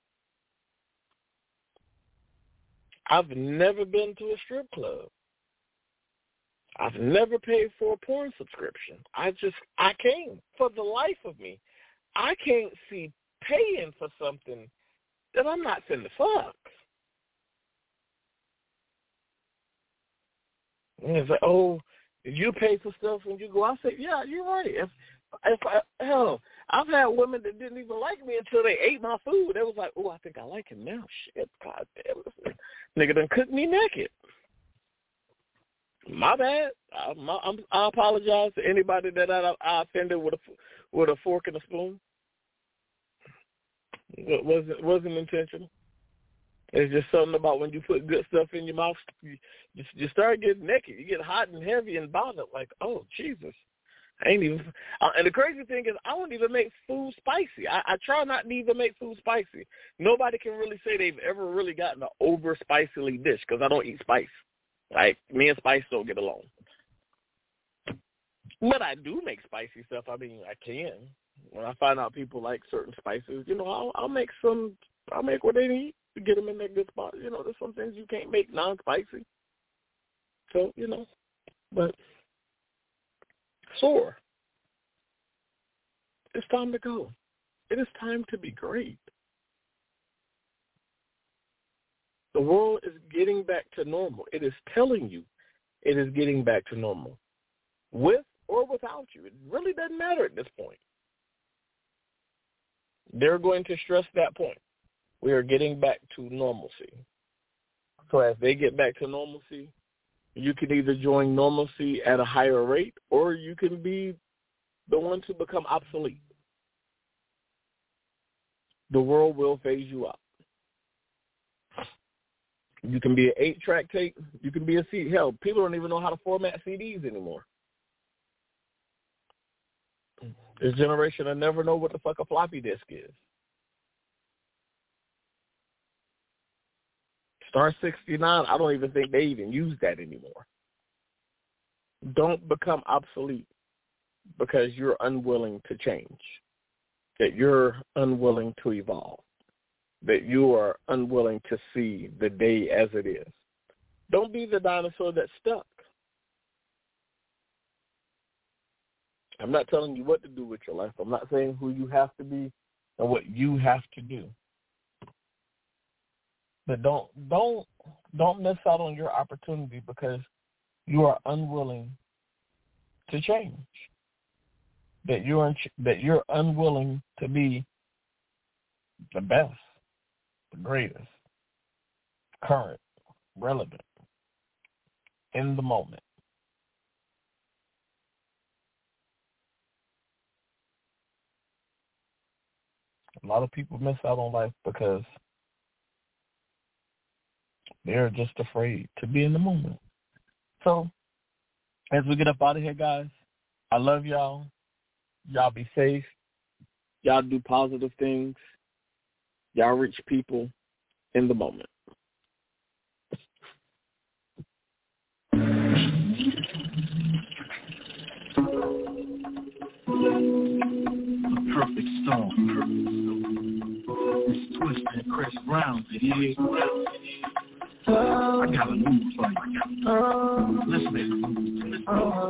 I've never been to a strip club. I've never paid for a porn subscription. I can't, for the life of me, I can't see paying for something that I'm not finna fuck. And it's like, oh, you pay for stuff when you go. I say, yeah, you're right. I've had women that didn't even like me until they ate my food. They was like, oh, I think I like him now. Shit, God damn it. Nigga done cooked me naked. My bad. I apologize to anybody that I offended with a fork and a spoon. It wasn't intentional. It's just something about when you put good stuff in your mouth, you start getting naked. You get hot and heavy and bothered, like, oh, Jesus. And the crazy thing is, I don't even make food spicy. I try not to even make food spicy. Nobody can really say they've ever really gotten an over spicily dish because I don't eat spice. Like, me and spice don't get along. But I do make spicy stuff. I mean, I can. When I find out people like certain spices, I'll make what they need to get them in that good spot. There's some things you can't make non-spicy. So, but SOAR. It's time to go. It is time to be great. The world is getting back to normal. It is telling you it is getting back to normal. With or without you. It really doesn't matter at this point. They're going to stress that point. We are getting back to normalcy. So as they get back to normalcy, you can either join normalcy at a higher rate or you can be the one to become obsolete. The world will phase you out. You can be an 8-track tape. You can be a CD. Hell, people don't even know how to format CDs anymore. This generation will never know what the fuck a floppy disk is. Star 69, I don't even think they even use that anymore. Don't become obsolete because you're unwilling to change, that you're unwilling to evolve, that you are unwilling to see the day as it is. Don't be the dinosaur that's stuck. I'm not telling you what to do with your life. I'm not saying who you have to be and what you have to do. But don't miss out on your opportunity because you are unwilling to change. That you're unwilling to be the best, the greatest, current, relevant, in the moment. A lot of people miss out on life because they're just afraid to be in the moment. So, as we get up out of here, guys, I love y'all. Y'all be safe. Y'all do positive things. Y'all reach people in the moment. A perfect storm. It's Twisted and Chris Brown. It is. I got a move for you. Listen.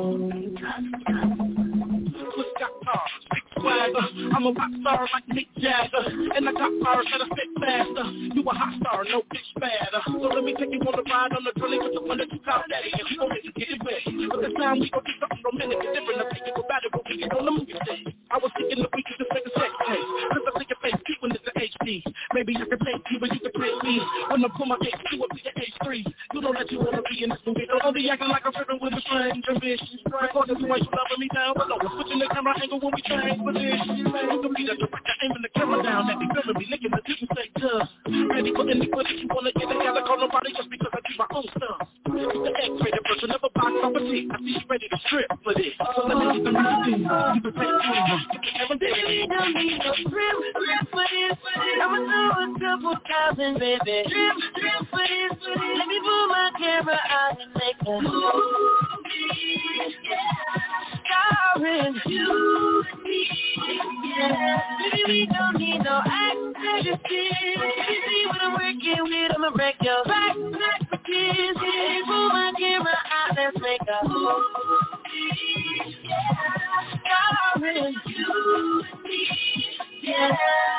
I'm a rock star like Mick Jagger, and I got bars that I spit faster. You a hot star, no bitch badder. So let me take you on a ride on the trolley with the one that you got daddy, and we gon' make you get it wet. But this time we gon' do something romantic and different. I think you go about it, but we get on the movie stage. I was thinking that we could just make a sex tape, cause I think your face cute when it's an HD. Maybe I can take you, but you can take me. When I pull my H2 up to your H3, you know that you wanna be in this movie. Don't be acting like I'm tripping with a stranger, bitch. Recording the way you loving me down, but no, we're switching the camera angle when we change position. You can be the director, aiming the camera down, that be filming me, licking the didn't say duh. Ready for anybody you wanna get together, call nobody just because I do my own stuff. It's the X-rated version of a box office. I see you ready to strip for this. So let me get the music. You can play the game. Every day. You don't need no strip for this. I'ma do a couple thousand, baby. Strip for this. Let me pull my camera out and make a movie. Starring you. Yeah. Baby, we don't need no actors. You see what I'm working with, I'ma break your back for kids. Hey, pull my camera out, let's make a movie. Starring you. Yeah.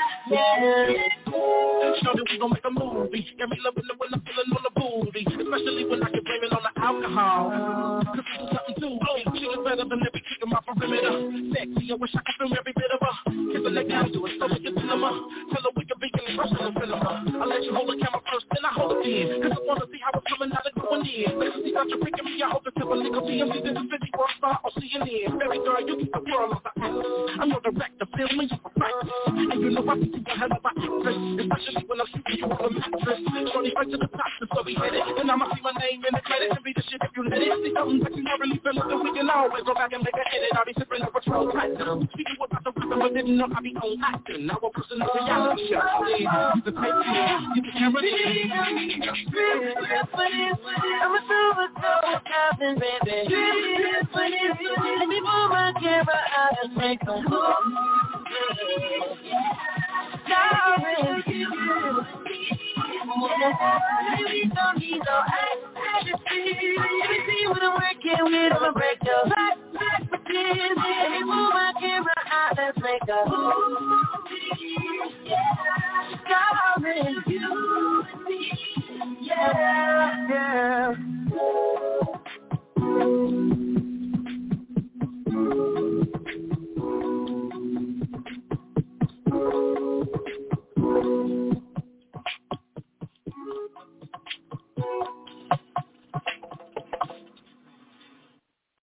Show that we gon' make a movie. Got me loving it when I'm feeling on the booty, especially when I can blame it on the alcohol. Cause it's something to me. She is better than every chick in my perimeter. Sexy, I wish I could film every bit of her. Kiss her leg down to it, so we can cinema. Tell her we can be in personal cinema. I'll let you hold the camera first, then I hold it in. Cause I wanna see how it's coming out and going in. Sexy, got you freaking me, I hope it's a legal TMZ. This is 50 Rockstar or CNN. Baby girl, you keep the world on the act. I'm your director, filming you for practice. And you know I think you got hell of an actress, especially when I'm shooting you on the mattress. Shorty right to the top, so we hit it. And I'ma see my name in the credits and be the shit if you let it. See something that you never really feel, so we can always go back and make a edit. minute, I'll be sipping a Patrol Platinum. Speaking about the rhythm, but didn't know I be on acting. Now a person of reality show. The tape get the camera in. I'm a super captain, baby. And before my camera, I just make them move. Darling, we don't need no ecstasy. Everything when I'm working with, I'ma break your back. And before my camera, I just make a move. Darling, you and me. Yeah.